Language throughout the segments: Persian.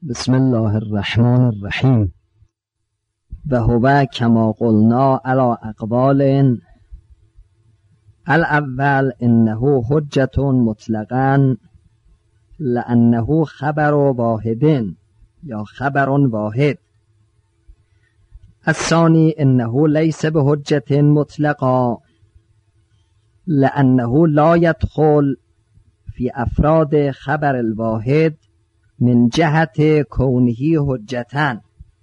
بسم الله الرحمن الرحیم. و هو کما قلنا علی اقوال. الاول انه حجة مطلقا لانه خبر واحد یا خبر واحد. الثانی انه لیس بحجة مطلقا لانه لا يدخل فی افراد خبر الواحد من جهت کونه حجتاً.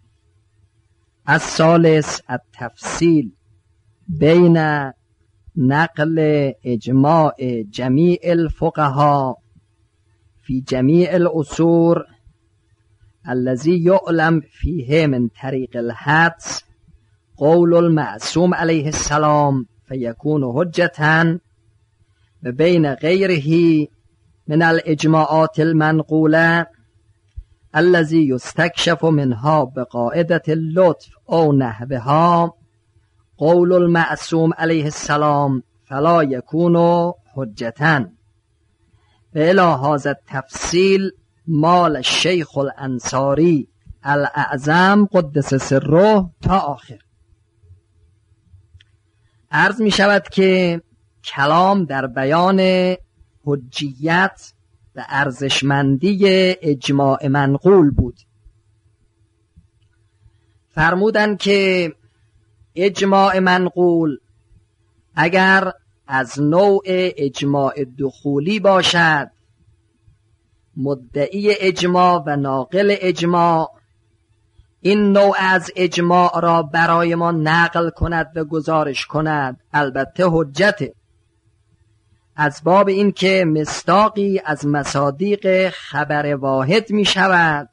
الثالث التفصیل بین نقل اجماع جمیع الفقهاء فی جمیع العصور الذي يعلم فيه من طریق الحدس قول المعصوم علیه السلام فیکون حجتاً و بین غیره من الاجماعات المنقوله الذي يستكشف منها بقاعدة اللطف او نحوها قول المعصوم علیه السلام فلا يكون حجة. الى هذا التفصيل مال الشيخ الانصاری الاعظم قدس سره تا آخر. عرض می شود که کلام در بیان حجیت و ارزشمندی اجماع منقول بود. فرمودند که اجماع منقول اگر از نوع اجماع دخولی باشد، مدعی اجماع و ناقل اجماع این نوع از اجماع را برای ما نقل کند و گزارش کند، البته حجته، از باب این که مصداقی از مصادیق خبر واحد می شود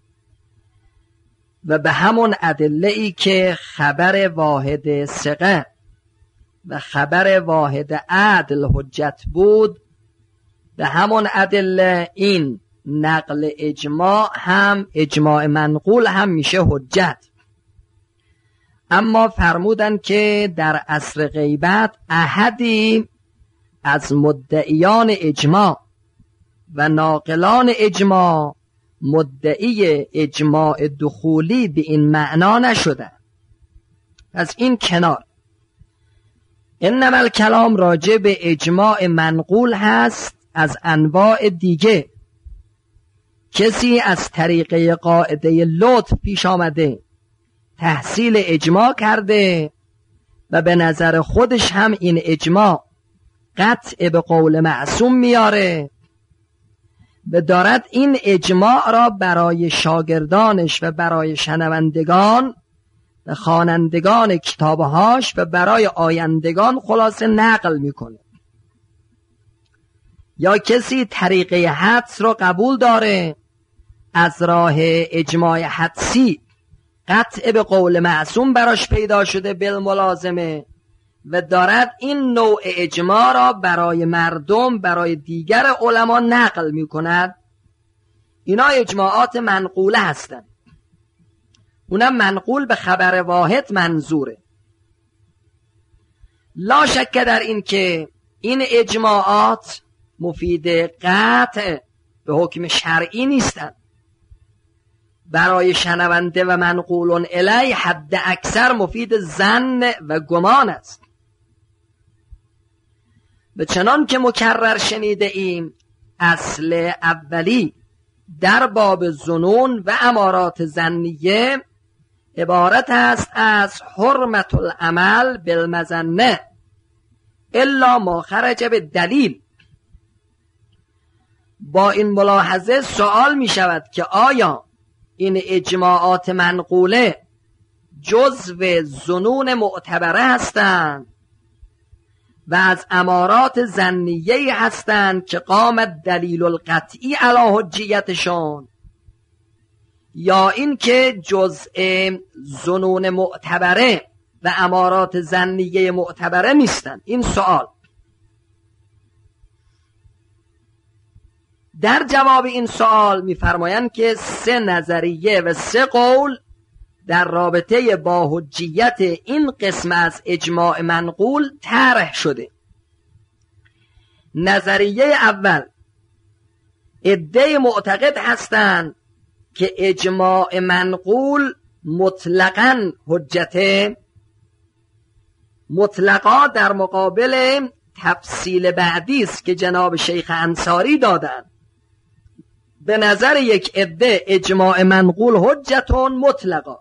و به همون ادله ای که خبر واحد ثقه و خبر واحد عدل حجت بود، به همون ادله این نقل اجماع هم اجماع منقول هم میشه حجت. اما فرمودن که در عصر غیبت احدی از مدعیان اجماع و ناقلان اجماع مدعی اجماع دخولی به این معنا نشده. از این کنار انما الکلام راجع به اجماع منقول هست از انواع دیگه. کسی از طریقه قاعده لطف پیش آمده، تحصیل اجماع کرده و به نظر خودش هم این اجماع قطع به قول معصوم میاره و دارد این اجماع را برای شاگردانش و برای شنوندگان و خوانندگان کتابهاش و برای آیندگان خلاصه نقل میکنه. یا کسی طریقه حدس رو قبول داره، از راه اجماع حدسی قطع به قول معصوم براش پیدا شده بالملازمه و دارد این نوع اجماع را برای مردم، برای دیگر علما نقل می کند. اینا اجماعات منقوله هستند. اونم منقول به خبر واحد منظوره. لا شک در این که این اجماعات مفید قطع به حکم شرعی نیستند. برای شنونده و منقولون الی حد اکثر مفید ظن و گمان است. به چنان که مکرر شنیده ایم اصل اولی در باب ظنون و امارات ظنیه عبارت است از حرمت العمل بالمظنه الا ما خرج به دلیل. با این ملاحظه سوال می شود که آیا این اجماعات منقوله جزو ظنون معتبره هستند و از امارات ظنیه هستند که قامت دلیل القطعی علی حجیتشون، یا این که جزء ظنون معتبره و امارات ظنیه معتبره نیستند؟ این سوال. در جواب این سوال می‌فرمایند که 3 نظریه و 3 قول در رابطه با حجیت این قسم از اجماع منقول طرح شده. نظریه اول، عده معتقد هستند که اجماع منقول مطلقاً حجته، مطلقا در مقابل تفصیل بعدی است که جناب شیخ انصاری دادن. به نظر یک عده اجماع منقول حجتون مطلقا.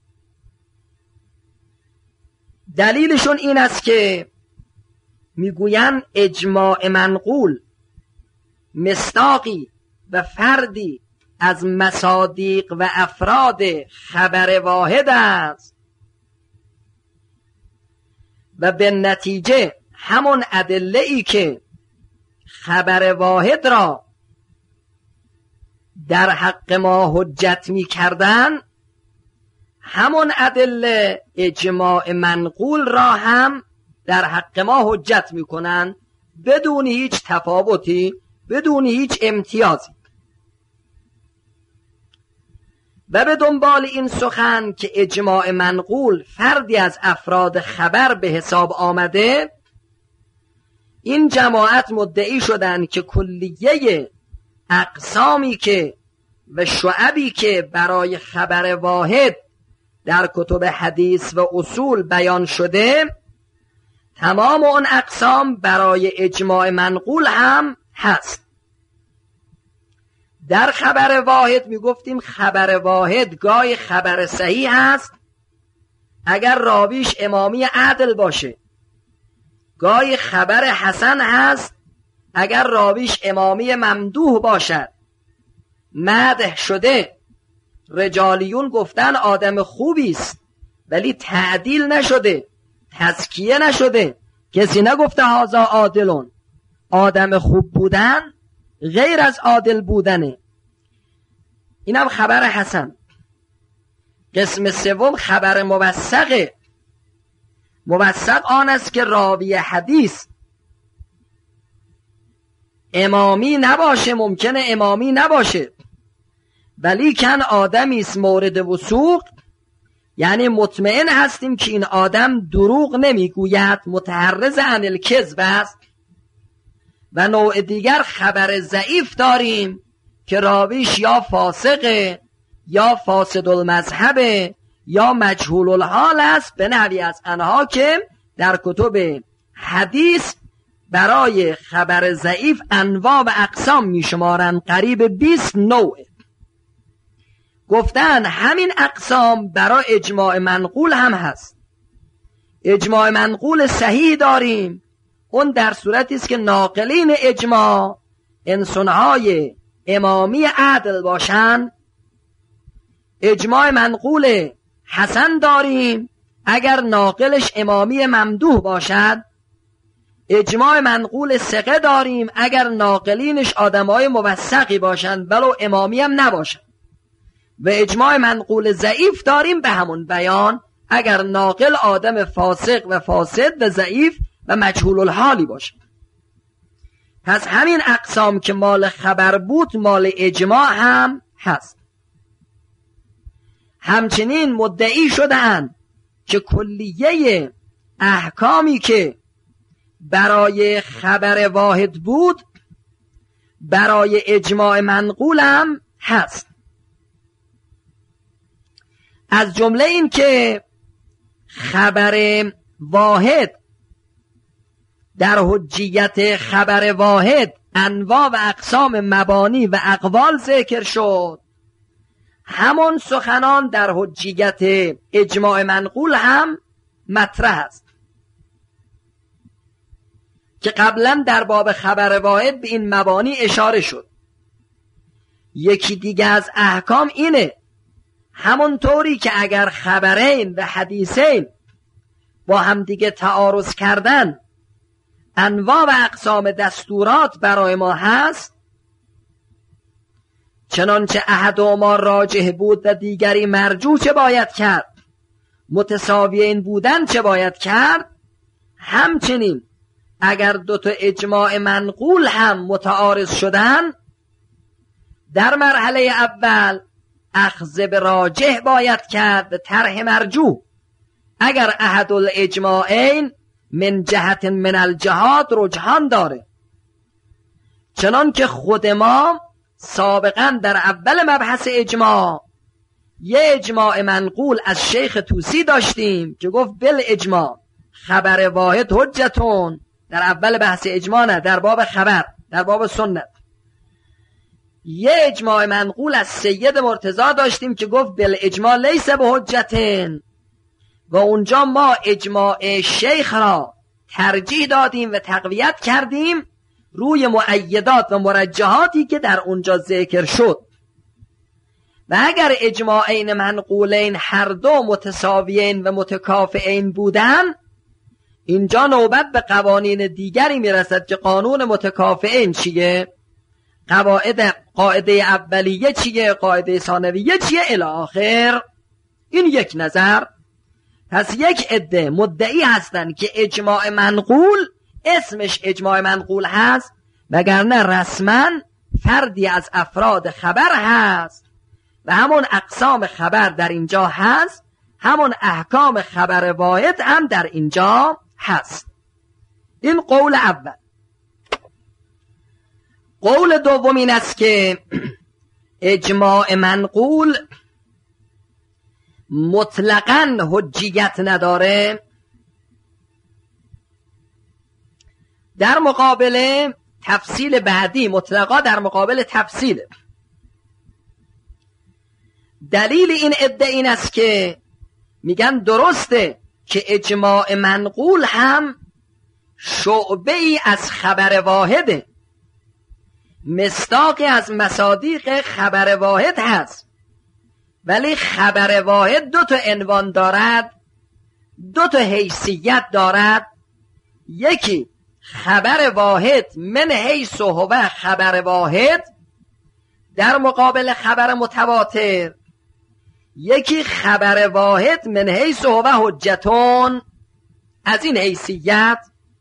دلیلشون این است که میگوین اجماع منقول مصداقی و فردی از مصادیق و افراد خبر واحد است و به نتیجه همون ادله ای که خبر واحد را در حق ما حجت می کردن، همون ادله اجماع منقول را هم در حق ما حجت می کنن بدون هیچ تفاوتی، بدون هیچ امتیازی. و به دنبال این سخن که اجماع منقول فردی از افراد خبر به حساب آمده، این جماعت مدعی شدند که کلیه اقسامی که و شعبی که برای خبر واحد در کتب حدیث و اصول بیان شده، تمام اون اقسام برای اجماع منقول هم هست. در خبر واحد می گفتیم خبر واحد گاهی خبر صحیح هست اگر راویش امامی عدل باشه، گاهی خبر حسن هست اگر راویش امامی ممدوح باشد، مدح شده، رجالیون گفتن آدم خوبی است ولی تعدیل نشده، تزکیه نشده، کسی نگفته هذا عادلون. آدم خوب بودن غیر از عادل بودنه. اینم خبر حسن. قسم سوم خبر موثقه. موثق آن است که راوی حدیث امامی نباشه، ممکنه امامی نباشه، ولی کن آدمی است مورد وثوق، یعنی مطمئن هستیم که این آدم دروغ نمیگوید، متحرز عن الکذب است. و نوع دیگر خبر ضعیف داریم که راویش یا فاسقه یا فاسد المذهبه یا مجهول الحال است، به نحوی از آنها که در کتب حدیث برای خبر ضعیف انواع و اقسام میشمارن، قریب 20 نوع. گفتن همین اقسام برای اجماع منقول هم هست. اجماع منقول صحیح داریم، اون در صورتی است که ناقلین اجماع انسانهای امامی عدل باشن. اجماع منقول حسن داریم اگر ناقلش امامی ممدوح باشد. اجماع منقول ثقه داریم اگر ناقلینش آدمای موثقی باشند ولو امامی هم نباشند. و اجماع منقول ضعیف داریم به همون بیان اگر ناقل آدم فاسق و فاسد و ضعیف و مجهول الحالی باشه. پس همین اقسام که مال خبر بود مال اجماع هم هست. همچنین مدعی شدند که کلیه احکامی که برای خبر واحد بود برای اجماع منقول هم هست. از جمله این که خبر واحد در حجیت خبر واحد انواع و اقسام مبانی و اقوال ذکر شد، همون سخنان در حجیت اجماع منقول هم مطرح است که قبلا در باب خبر واحد به این مبانی اشاره شد. یکی دیگه از احکام اینه، همون طوری که اگر خبرین و حدیثین با هم دیگه تعارض کردن انواع و اقسام دستورات برای ما هست، چنانچه احدهما راجح بود و دیگری مرجوح چه باید کرد، متساویین بودن چه باید کرد، همچنین اگر دوتا اجماع منقول هم متعارض شدن، در مرحله اول اخذ به راجح باید کرد و طرح مرجوح. اگر احد الاجماعین من جهت من الجهات رجحان داره، چنان که خود ما سابقا در اول مبحث اجماع یه اجماع منقول از شیخ طوسی داشتیم که گفت بل اجماع خبر واحد حجتون. در اول بحث اجماع نه، در باب خبر، در باب سنت. یه اجماع منقول از سید مرتضی داشتیم که گفت بل اجماع لیس به حجتن، و اونجا ما اجماع شیخ را ترجیح دادیم و تقویت کردیم روی مؤیدات و مرجحاتی که در اونجا ذکر شد. و اگر اجماعین منقولین هر دو متساویین و متکافئین بودن، اینجا نوبت به قوانین دیگری میرسد که قانون متکافئین چیه، قاعده اولیه چیه، قاعده ثانویه چیه الی آخر. این یک نظر. پس یک عده مدعی هستند که اجماع منقول اسمش اجماع منقول هست، وگرنه رسما فردی از افراد خبر هست و همون اقسام خبر در اینجا هست، همون احکام خبر واحد هم در اینجا هست. این قول اول. قول دوم این است که اجماع منقول مطلقاً حجیت نداره. در مقابل تفصیل بعدی، مطلقا در مقابل تفصیل. دلیل این ادعا این است که میگن درسته که اجماع منقول هم شعبه ای از خبر واحده، مصداقی از مصادیق خبر واحد هست، ولی خبر واحد دو تا عنوان دارد، دو تا حیثیت دارد. یکی خبر واحد من حیث هو خبر واحد در مقابل خبر متواتر، یکی خبر واحد من حیث هو حجتون. از این حیثیت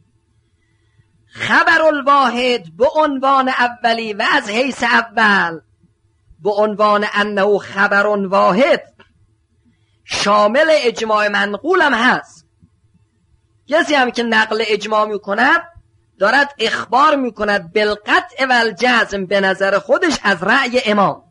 خبر الواحد به عنوان اولی و از حیث اول به عنوان انه خبر واحد شامل اجماع منقول هم هست. کسی هم که نقل اجماع میکند دارد اخبار میکند بالقطع و الجزم به نظر خودش از رأی امام.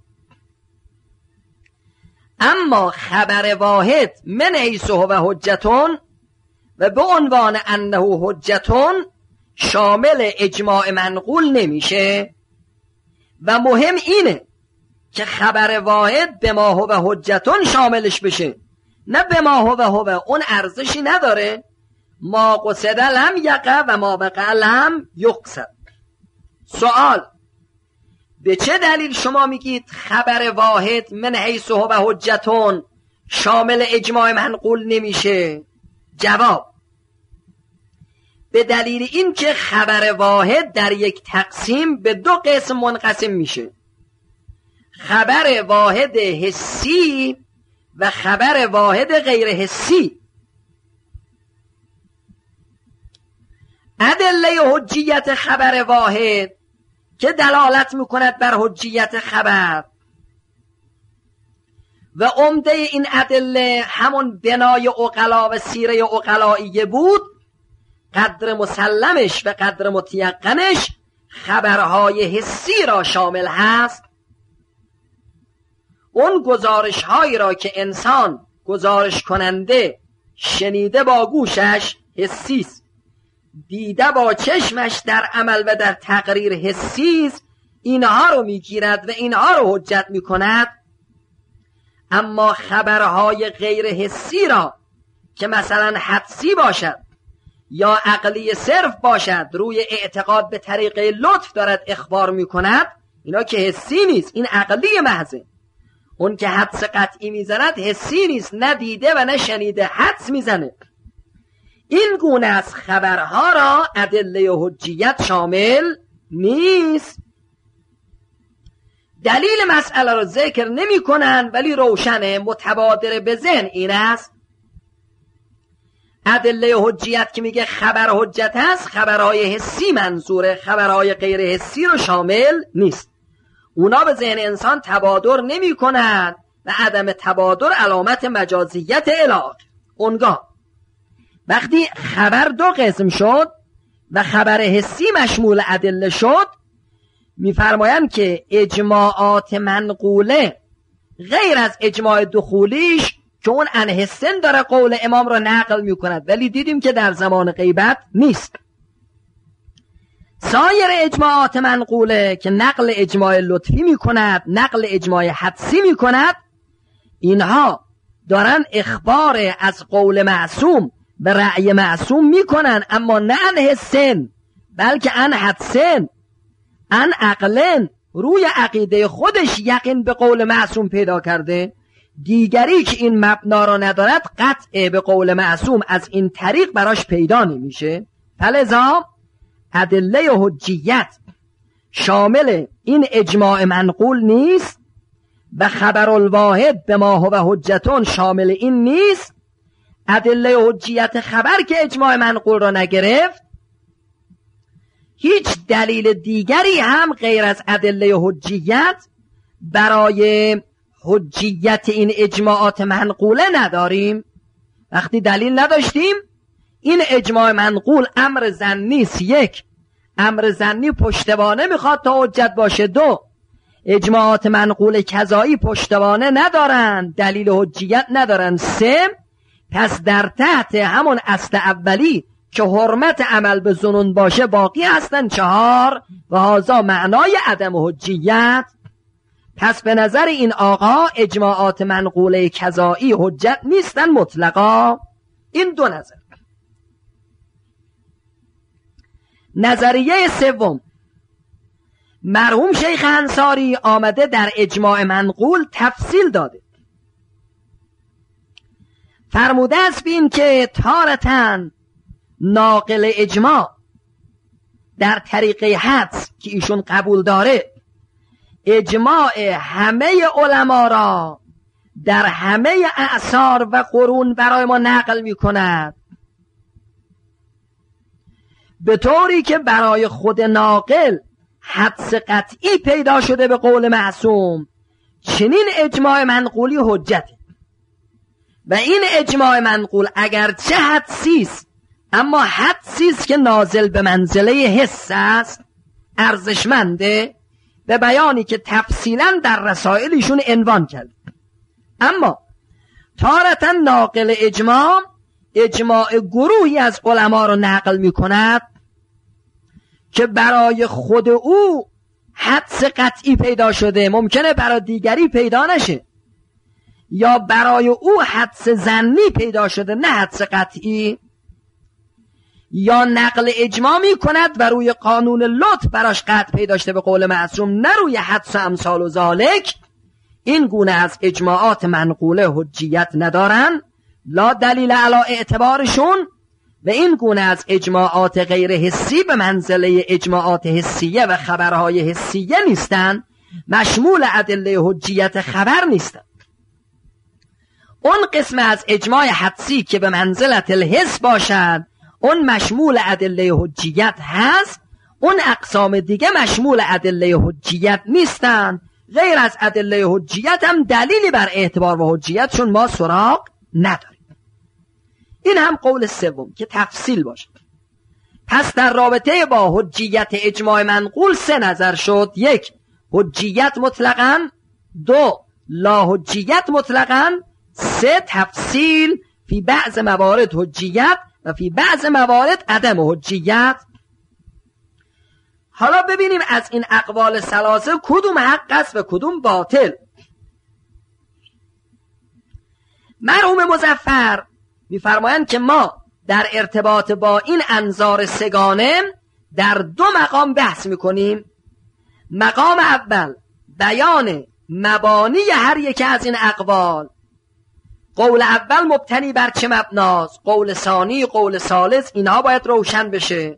اما خبر واحد من حیث هو حجتون و به عنوان انه حجتون شامل اجماع منقول نمیشه. و مهم اینه که خبر واحد به ما هو حجتون شاملش بشه، نه به ما هو اون ارزشی نداره. ما قصد لم یقع و ما وقع لم یقصد. سوال: به چه دلیل شما میگید خبر واحد من حیث هو حجتون شامل اجماع منقول نمیشه؟ جواب: به دلیل این که خبر واحد در یک تقسیم به دو قسم منقسم میشه، خبر واحد حسی و خبر واحد غیر حسی. ادله حجیت خبر واحد که دلالت میکند بر حجیت خبر و عمده این ادله همون بنای عقلا و سیره عقلائیه بود، قدر مسلمش و قدر متیقنش خبرهای حسی را شامل هست. اون گزارش هایی را که انسان گزارش کننده شنیده با گوشش حسیست، دیده با چشمش در عمل و در تقریر حسیست، اینها رو میگیرد و اینها رو حجت میکند. اما خبرهای غیر حسی را که مثلا حدسی باشد یا عقلی صرف باشد، روی اعتقاد به طریق لطف دارد اخبار میکند، اینا که حسی نیست، این عقلی محضه. اون که حدس قطعی میزند حسی نیست، نه دیده و نه شنیده، حدس میزنه. این گونه از خبرها را ادله حجیت شامل نیست. دلیل مسئله را ذکر نمی کنن، ولی روشنه، متبادر به ذهن این است. ادله حجیت که میگه خبر حجت هست، خبرهای حسی منظوره، خبرهای غیر حسی رو شامل نیست. اونا به ذهن انسان تبادر نمی کنن و عدم تبادر علامت مجازیت الاغ. اونگاه وقتی خبر دو قسم شد و خبر حسی مشمول ادله شد، میفرمایند که اجماعات منقوله غیر از اجماع دخولیش که اون انحسن داره قول امام را نقل میکند، ولی دیدیم که در زمان غیبت نیست. سایر اجماعات منقوله که نقل اجماع لطفی میکند، نقل اجماع حدسی میکند، اینها دارن اخبار از قول معصوم به رأی معصوم میکنن، اما نه انحسن بلکه انحدسن، ان عقلن، روی عقیده خودش یقین به قول معصوم پیدا کرده. دیگری که این مبنا را ندارد قطع به قول معصوم از این طریق براش پیدا نمیشه. فلذا ادله حجیت شامل این اجماع منقول نیست و خبر الواحد به ما هو حجتون شامل این نیست. ادله حجیت خبر که اجماع منقول را نگرفت، هیچ دلیل دیگری هم غیر از ادله حجیت برای حجیت این اجماعات منقوله نداریم. وقتی دلیل نداشتیم، این اجماع منقول امر ظنی است. یک، امر ظنی پشتوانه میخواد تا حجت باشه. دو، اجماعات منقول کذایی پشتوانه ندارن، دلیل حجیت ندارن. سه، پس در تحت همون اصل اولی که حرمت عمل به ظنون باشه باقی هستن. چهار، و هذا معنای عدم حجیت. پس به نظر این آقا اجماعات منقوله کذایی حجت نیستن مطلقا. این دو نظر. نظریه سوم، مرحوم شیخ انصاری آمده در اجماع منقول تفصیل داده. فرموده است بین که تارتن ناقل اجماع در طریقه حدس که ایشون قبول داره اجماع همه علما را در همه اعصار و قرون برای ما نقل می کند، به طوری که برای خود ناقل حدس قطعی پیدا شده به قول معصوم. چنین اجماع منقولی حجته و این اجماع منقول اگرچه حدسی است، اما حدسی است که نازل به منزله حس است، ارزشمنده، به بیانی که تفصیلا در رسائلشون عنوان کرد. اما تارتا ناقل اجماع گروهی از علما رو نقل می کند که برای خود او حدس قطعی پیدا شده، ممکنه برای دیگری پیدا نشه، یا برای او حدس ظنی پیدا شده نه حدس قطعی، یا نقل اجماع می کند و روی قانون لطف براش قطع پیدا شده به قول معصوم، نه روی حدس و امثال و ذالک. این گونه از اجماعات منقوله حجیت ندارن، لا دلیل علی اعتبارشون، و این گونه از اجماعات غیر حسی به منزله اجماعات حسیه و خبرهای حسیه نیستن، مشمول ادله حجیت خبر نیستن. اون قسم از اجماع حدسی که به منزلت الحس باشد اون مشمول ادله حجیت هست، اون اقسام دیگه مشمول ادله حجیت نیستن. غیر از ادله حجیت هم دلیلی بر اعتبار و حجیتشون ما سراغ نداریم. این هم قول سوم که تفصیل باشه. پس در رابطه با حجیت اجماع منقول سه نظر شد. یک، حجیت مطلقاً. دو، لا حجیت مطلقاً. سه، تفصیل، فی بعض موارد حجیت و فی بعض موارد عدم حجیت. حالا ببینیم از این اقوال ثلاثه کدوم حق است و کدوم باطل. مرحوم مظفر می‌فرمایند که ما در ارتباط با این انظار سگانه در دو مقام بحث می‌کنیم. مقام اول بیان مبانی هر یک از این اقوال. قول اول مبتنی بر چه مبناست، قول ثانی، قول ثالث، اینها باید روشن بشه.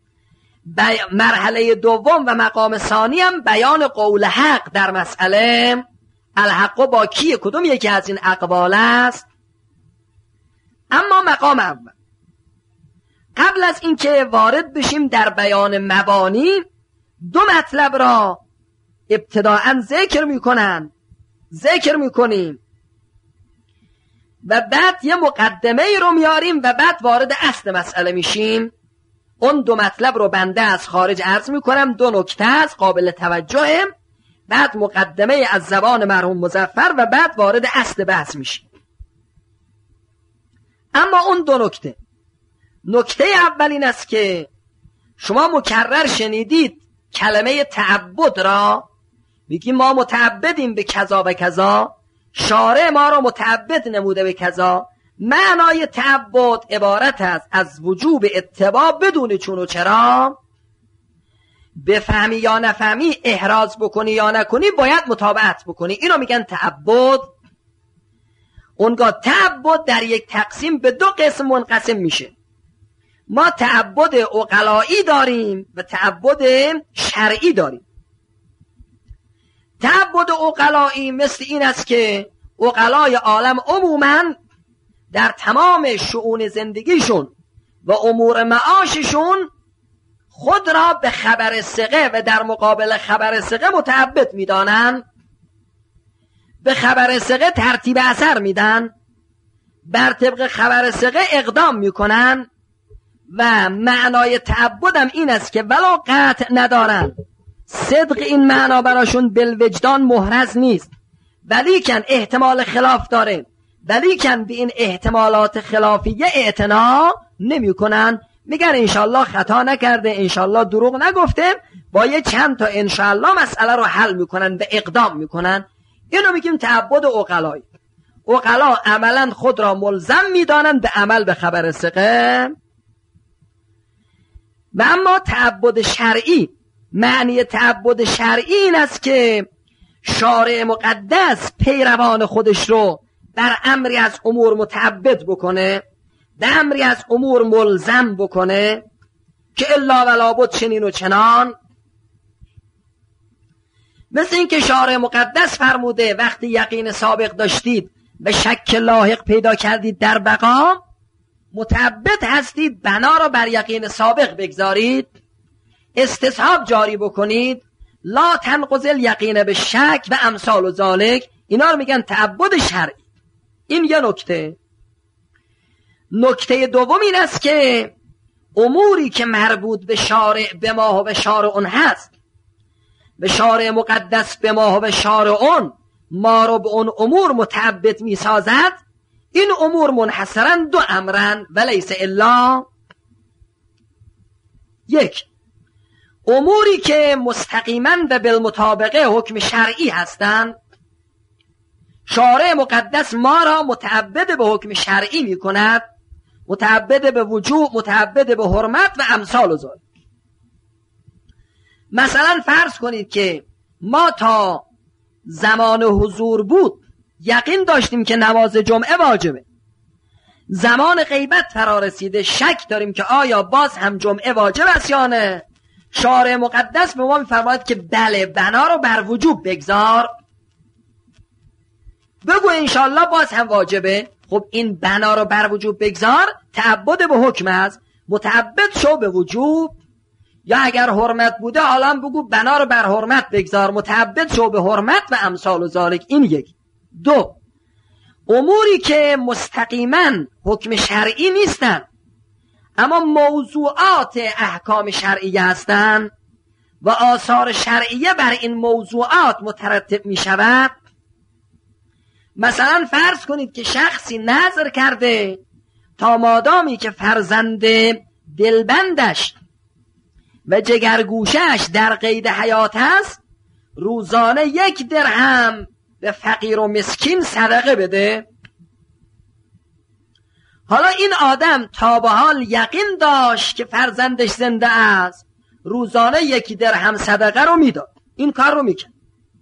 مرحله دوم و مقام ثانی هم بیان قول حق در مسئله الحق با کیه، کدوم یکی از این اقوال است. اما مقام اول، قبل از اینکه وارد بشیم در بیان مبانی، دو مطلب را ابتداءً ذکر میکنیم و بعد یه مقدمه رو میاریم و بعد وارد اصل مسئله میشیم. اون دو مطلب رو بنده از خارج عرض میکنم، دو نکته است قابل توجه، بعد مقدمه از زبان مرحوم مظفر و بعد وارد اصل بحث میشه. اما اون دو نکته اول این است که شما مکرر شنیدید کلمه تعبد را، میگیم ما متعبدیم به کذا و کذا، شارع ما را متعبد نموده به کذا. معنای تعبد عبارت است از وجوب اتباع بدون چون و چرا، بفهمی یا نفهمی، احراز بکنی یا نکنی، باید متابعت بکنی. اینو میگن تعبد. اونگاه تعبد در یک تقسیم به دو قسم منقسم میشه. ما تعبد عقلایی داریم و تعبد شرعی داریم. تعبد عقلایی مثل این است که عقلای عالم عموماً در تمام شؤون زندگیشون و امور معاششون خود را به خبر ثقه و در مقابل خبر ثقه متعبد میدانن، به خبر ثقه ترتیب اثر میدن، بر طبق خبر ثقه اقدام میکنن و معنای تعبدم این است که ولو قطع ندارن، صدق این معنا براشون بالوجدان محرز نیست، ولیکن احتمال خلاف داره، ولیکن به این احتمالات خلافیه اعتنا نمی کنن. میگن انشالله خطا نکرده، انشالله دروغ نگفته، با یه چند تا انشالله مسئله رو حل میکنن و اقدام میکنن. اینو میگیم تعبد عقلایی. عقلا عملا خود را ملزم میدانند به عمل به خبر ثقه. و اما تعبد شرعی، معنی تعبد شرعی این است که شارع مقدس پیروان خودش رو در امری از امور متعبد بکنه، در امری از امور ملزم بکنه که الا ولا بد چنین و چنان. مثل این که شارع مقدس فرموده وقتی یقین سابق داشتید و شک لاحق پیدا کردید در بقا، متعبد هستید بنا را بر یقین سابق بگذارید، استصحاب جاری بکنید، لا تنقض الیقین به شک و امثال و ذالک. اینا رو میگن تعبد شرعی. این یه نکته. نکته دوم این است که اموری که مربوط به شارع به ما و به شارعون هست، به شارع مقدس به ما و به شارعون، ما رو به اون امور متعبد می سازد. این امور منحصرا دو امرن و لیس الا. یک، اموری که مستقیما و بالمطابقه حکم شرعی هستند، شارع مقدس ما را متعبد به حکم شرعی می کند، متعبد به وجوب، متعبد به حرمت و امثال و ذالک. مثلا فرض کنید که ما تا زمان حضور بود یقین داشتیم که نماز جمعه واجبه، زمان غیبت فرا رسیده شک داریم که آیا باز هم جمعه واجب است یا نه. شارع مقدس به ما می‌فرماید که بله، بنا رو بر وجوب بگذار، بگو انشالله باز هم واجبه. خب این بنا رو بر وجوب بگذار تعبد به حکم است، متعبد شو به وجوب. یا اگر حرمت بوده حالا بگو بنا رو بر حرمت بگذار، متعبد شو به حرمت و امثال و ذالک. این یک. دو، اموری که مستقیما حکم شرعی نیستن اما موضوعات احکام شرعیه هستند و آثار شرعیه بر این موضوعات مترتب می شود. مثلا فرض کنید که شخصی نذر کرده تا مادامی که فرزند دلبندش و جگرگوشش در قید حیات است روزانه 1 درهم به فقیر و مسکین صدقه بده. حالا این آدم تا به حال یقین داشت که فرزندش زنده است، روزانه 1 درهم صدقه رو میداد، این کار رو میکرد.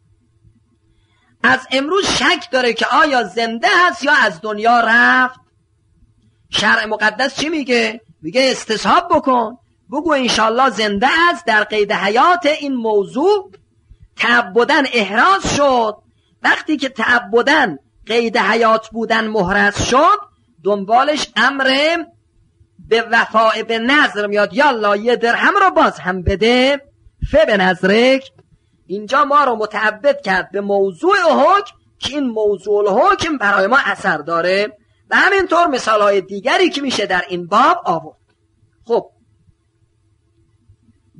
از امروز شک داره که آیا زنده هست یا از دنیا رفت. شرع مقدس چی میگه؟ میگه استصحاب بکن، بگو انشالله زنده است، در قید حیات. این موضوع تعبدن احراز شد. وقتی که تعبدن قید حیات بودن محرز شد، دنبالش امر به وفاء به نظر میاد، یالا 1 درهم رو باز هم بده، به نظرک. اینجا ما رو متعبد کرد به موضوع حکم که این موضوع حکم برای ما اثر داره و همینطور مثالهای دیگری که میشه در این باب آورد. خب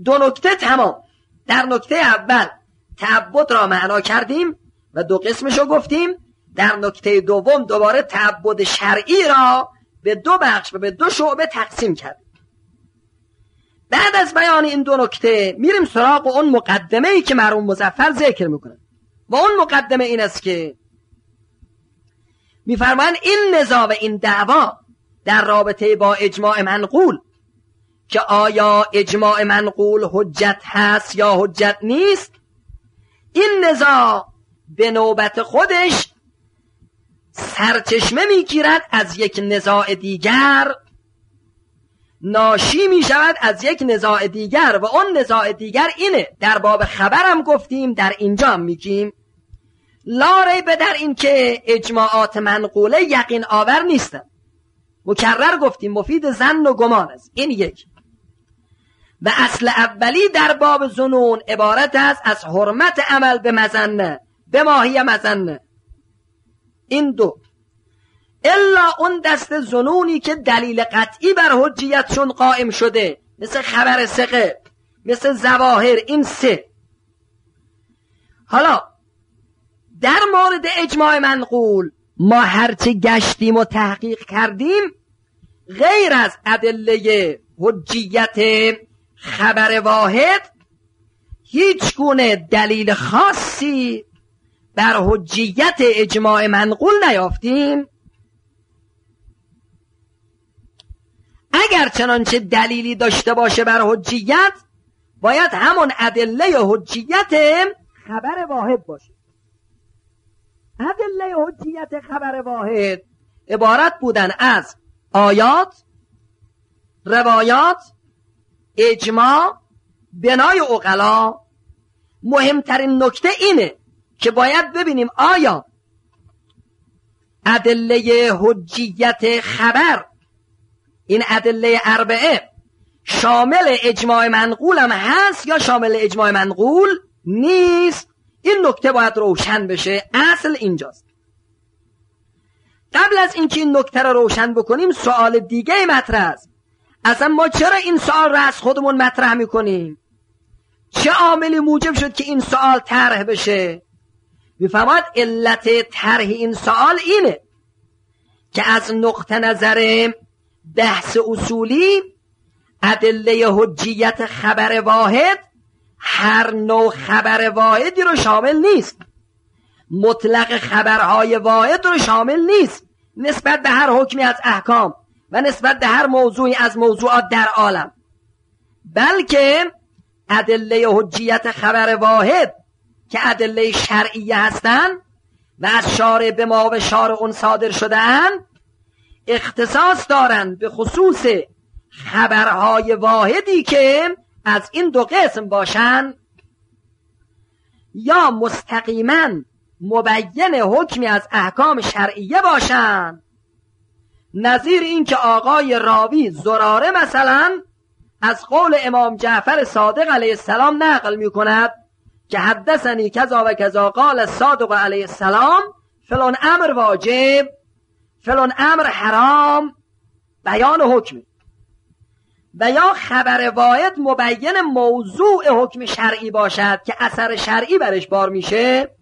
دو نکته تمام. در نکته اول تعبد را معنا کردیم و دو قسمشو گفتیم. در نکته دوم دوباره تعبد شرعی را به دو بخش و به دو شعبه تقسیم کردیم. بعد از بیان این دو نکته میریم سراغ اون مقدمه‌ای که مرحوم مظفر ذکر میکنه و اون مقدمه این است که میفرمایند این نزاع و این دعوا در رابطه با اجماع منقول که آیا اجماع منقول حجت هست یا حجت نیست، این نزاع به نوبت خودش سرچشمه میگیرد از یک نزاع دیگر، ناشی می شود از یک نزاع دیگر و اون نزاع دیگر اینه. در باب خبرم گفتیم، در اینجا هم میگیم لا ریب در این که اجماعات منقوله یقین آور نیستن. مکرر گفتیم مفید ظن و گمان است. این یک. و اصل اولی در باب ظنون عبارت است از حرمت عمل به مظنه، به ماهی مظنه. این دو. الا اون دست ظنونی که دلیل قطعی بر حجیتشون قائم شده، مثل خبر ثقه، مثل ظواهر، این سه. حالا در مورد اجماع منقول ما هرچی گشتیم و تحقیق کردیم غیر از ادله حجیت خبر واحد هیچ گونه دلیل خاصی بر حجیت اجماع منقول نیافتیم. اگر چنانچه دلیلی داشته باشه بر حجیت باید همون ادله حجیت خبر واحد باشه. ادله حجیت خبر واحد عبارت بودن از آیات، روایات، اجماع، بنای عقلا. مهمترین نکته اینه که باید ببینیم آیا ادله حجیت خبر، این ادله اربعه، شامل اجماع منقول هم هست یا شامل اجماع منقول نیست. این نکته باید روشن بشه. اصل اینجاست. قبل از اینکه این نکته رو روشن بکنیم سوال دیگه مطرح است. اصلا ما چرا این سوال رو از خودمون مطرح میکنیم؟ چه عاملی موجب شد که این سوال طرح بشه؟ میفهمد علت طرح این سوال اینه که از نقطه نظر بحث اصولی ادله حجیت خبر واحد هر نوع خبر واحدی رو شامل نیست، مطلق خبرهای واحد رو شامل نیست نسبت به هر حکمی از احکام و نسبت به هر موضوعی از موضوعات در عالم، بلکه ادله حجیت خبر واحد که ادله شرعیه هستند و از شارع به ما و شارع اون صادر شده‌اند اختصاص دارند به خصوص خبرهای واحدی که از این دو قسم باشند یا مستقیما مبین حکمی از احکام شرعیه باشند. نظیر این که آقای راوی زراره مثلا از قول امام جعفر صادق علیه السلام نقل می کند که حدثنی کذا و کذا قال الصادق علیه السلام فلان امر واجب فلان امر حرام، بیان حکمی. و یا خبر واحد مبین موضوع حکم شرعی باشد که اثر شرعی برش بار میشه.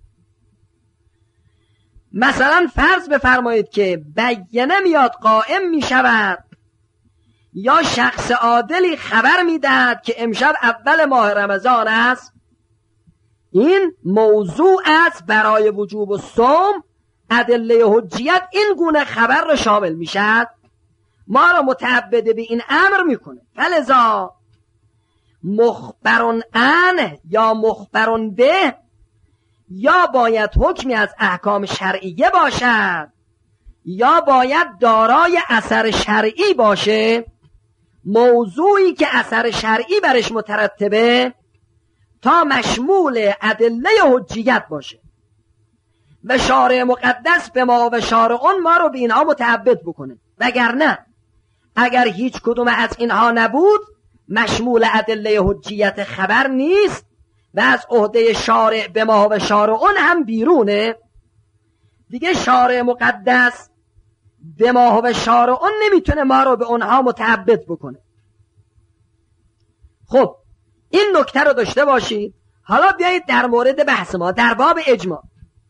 مثلا فرض بفرمایید که بیانه میاد قائم میشود یا شخص عادلی خبر میدهد که امشب اول ماه رمضان است، این موضوع است برای وجوب الصوم. ادله حجیت این گونه خبر را شامل میشد، ما را متعبد به این امر میکنه. فلذا مخبرون عنه یا مخبرون به یا باید حکمی از احکام شرعیه باشد یا باید دارای اثر شرعی باشه، موضوعی که اثر شرعی برش مترتبه تا مشمول ادله حجیت باشه و شارع مقدس به ما و شارع اون ما رو به اینها متعبد بکنه. وگرنه اگر هیچ کدوم از اینها نبود مشمول ادله حجیت خبر نیست و از عهده شارع به ما و شارع اون هم بیرونه. دیگه شارع مقدس به ما و شارع اون نمیتونه ما رو به اونها متعبد بکنه. خب این نکته رو داشته باشید. حالا بیایید در مورد بحث ما در باب اجماع،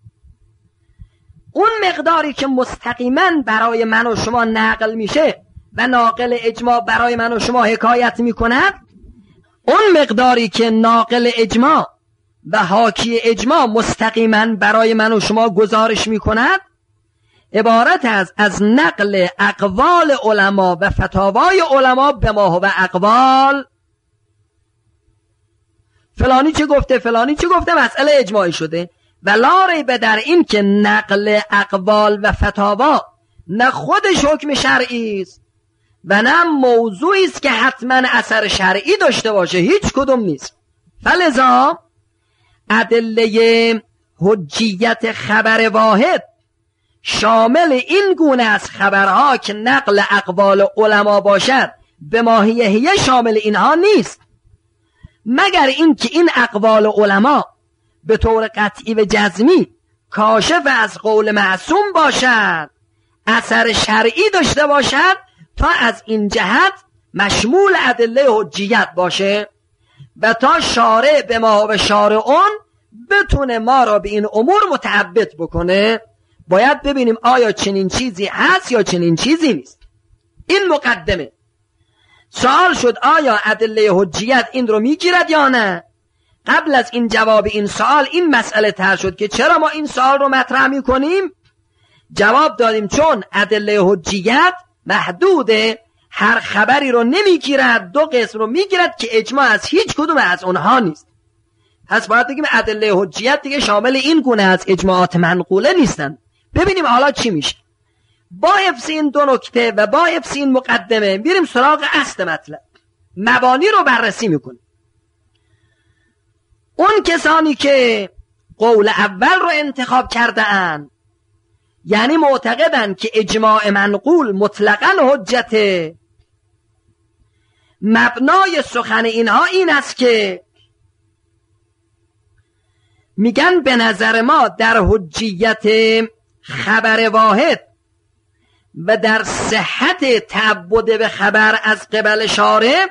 اون مقداری که مستقیما برای من و شما نقل میشه و ناقل اجماع برای من و شما حکایت میکند، اون مقداری که ناقل اجماع و حاکی اجماع مستقیما برای من و شما گزارش میکند، عبارت از نقل اقوال علما و فتاوای علما به ما و اقوال فلانی چه گفته فلانی چه گفته، مسئله اجماعی شده. و لا ریب در این که نقل اقوال و فتاوا نه خودش حکم شرعی است و نه موضوعی است که حتما اثر شرعی داشته باشه، هیچ کدوم نیست. فلذا ادله حجیت خبر واحد شامل این گونه از خبرها که نقل اقوال علما باشد به ماهیه شامل اینها نیست، مگر این که این اقوال علما به طور قطعی و جزمی کاشف از قول معصوم باشد، اثر شرعی داشته باشد، تا از این جهت مشمول ادله حجیت باشه و تا شارع به ما و شارعون بتونه ما را به این امور متعبد بکنه. باید ببینیم آیا چنین چیزی هست یا چنین چیزی نیست. این مقدمه. سوال شد آیا ادله حجیت این رو میگیرد یا نه؟ قبل از این جواب این سوال این مسئله طرح شد که چرا ما این سوال رو مطرح میکنیم. جواب دادیم چون ادله حجیت محدوده، هر خبری رو نمیگیرد، دو قسم رو میگیرد که اجماع از هیچ کدوم از اونها نیست. پس باید بگیم ادله حجیت دیگه شامل این گونه از اجماعات منقوله نیستن. ببینیم حالا چی میشه. با حفظ این دو نکته و با حفظ این مقدمه میریم سراغ اصل مطلب، مبانی رو بررسی میکنیم. اون کسانی که قول اول رو انتخاب کرده اند، یعنی معتقدند که اجماع منقول مطلقاً حجته، مبنای سخن اینها این است که میگن به نظر ما در حجیت خبر واحد و در صحت تعبد به خبر از قبل شارع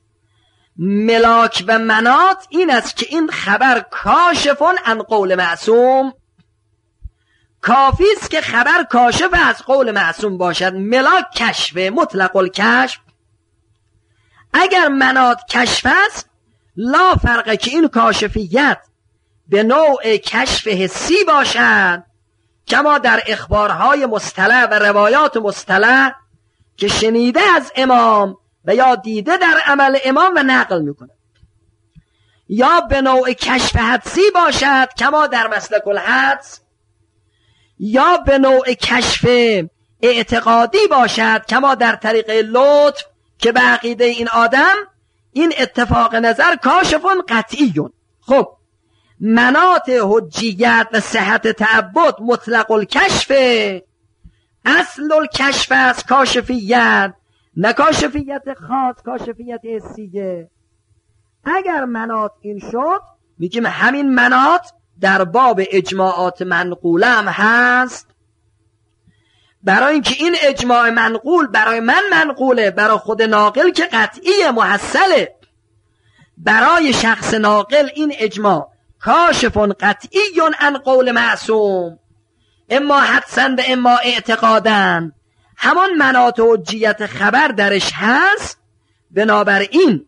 ملاک و منات این است که این خبر کاشفون عن قول معصوم، کافی است که خبر کاشف از قول معصوم باشد. ملاک کشف، مطلق الکشف. اگر منات کشف است لا فرقه که این کاشفیت به نوع کشف حسی باشد، کما در اخبارهای مصطلح و روایات مصطلح که شنیده از امام و یا دیده در عمل امام و نقل میکنه، یا به نوع کشف حدسی باشد کما در مسلک الحدس، یا به نوع کشف اعتقادی باشد کما در طریق لطف که به عقیده این آدم این اتفاق نظر کاشفون قطعیون. خب منات حجیت و صحت تعبد مطلق الکشف، اصل الکشف از کاشفیت، نه کاشفیت خاص، کاشفیت حسیه. اگر منات این شد میگیم همین منات در باب اجماعات منقوله هم هست، برای اینکه این اجماع منقول برای من منقوله، برای خود ناقل که قطعی محصله، برای شخص ناقل این اجماع کاشفون قطعیون عن قول معصوم، اما حدسن و اما اعتقادن، همان مناط حجیت خبر درش هست. بنابراین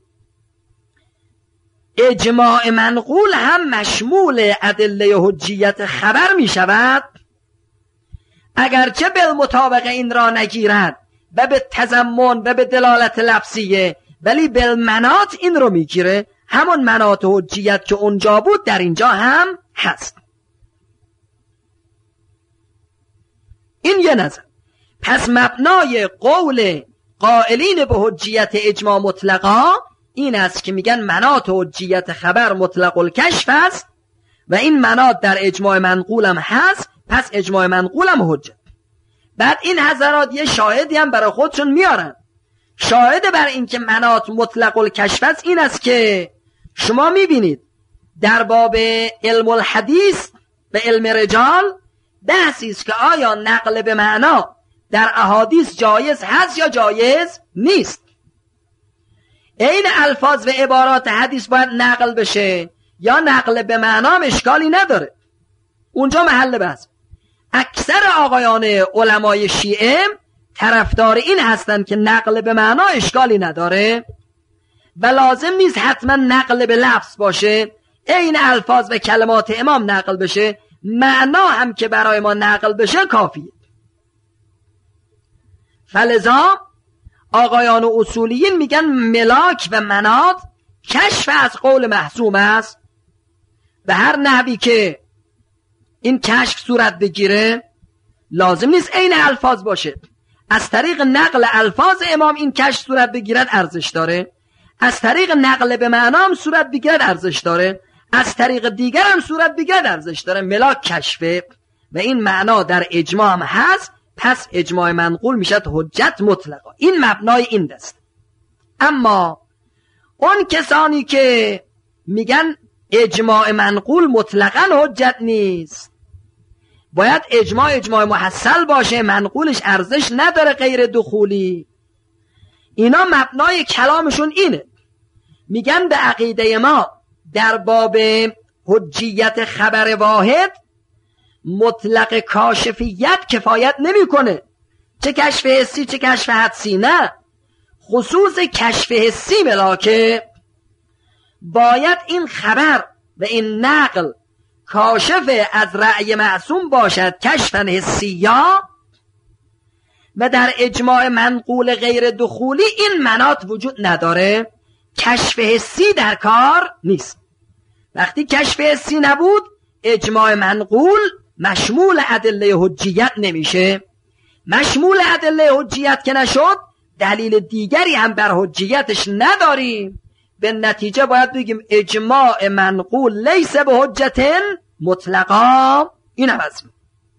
اجماع منقول هم مشمول ادله حجیت خبر می شود، اگرچه بالمطابق این را نگیرد و به تضمن و به دلالت لفظیه، ولی بالمناط این رو میگیره. همون مناط حجیت که اونجا بود در اینجا هم هست. این یه نظر. پس مبنای قول قائلین به حجیت اجماع مطلقا این است که میگن مناط حجیت خبر مطلق الکشف است و این مناط در اجماع منقول هم هست، پس اجماع منقول هم حجت. بعد این حضرات یه شاهدی هم برای خودشون میارن. شاهد بر این که مناط مطلق الکشف است این است که شما میبینید در باب علم الحدیث و علم رجال بحثی است که آیا نقل به معنا در احادیث جایز هست یا جایز نیست. عین الفاظ و عبارات حدیث باید نقل بشه یا نقل به معنا اشکالی نداره. اونجا محل بحث. اکثر آقایان علمای شیعه طرفدار این هستند که نقل به معنا اشکالی نداره و لازم نیست حتما نقل به لفظ باشه، عین الفاظ و کلمات امام نقل بشه، معنا هم که برای ما نقل بشه کافیه. فلذا آقایان اصولیین میگن ملاک و مناط کشف از قول محسوم است. به هر نحوی که این کشف صورت بگیره لازم نیست عین الفاظ باشه. از طریق نقل الفاظ امام این کشف صورت بگیرد ارزش داره، از طریق نقل به معنا هم صورت بگیرد ارزش داره، از طریق دیگر هم صورت بگیرد ارزش داره. ملاک کشفه و این معنا در اجماع هم هست، پس اجماع منقول میشد حجت مطلقا. این مبنای این دست. اما اون کسانی که میگن اجماع منقول مطلقا حجت نیست، باید اجماع محصل باشه، منقولش ارزش نداره غیر دخولی، اینا مبنای کلامشون اینه. میگن به عقیده ما در باب حجیت خبر واحد مطلق کاشفیت کفایت نمیکنه، چه کشف حسی چه کشف حدسی. نه، خصوص کشف حسی ملاکه. باید این خبر و این نقل کاشف از رأی معصوم باشد کشفاً حسیا، و در اجماع منقول غیر دخولی این مناط وجود نداره، کشف حسی در کار نیست. وقتی کشف حسی نبود اجماع منقول مشمول ادله حجیت نمیشه. مشمول ادله حجیت که نشد دلیل دیگری هم بر حجیتش نداریم، به نتیجه باید بگیم اجماع منقول لیس به حجت مطلقا. این هم از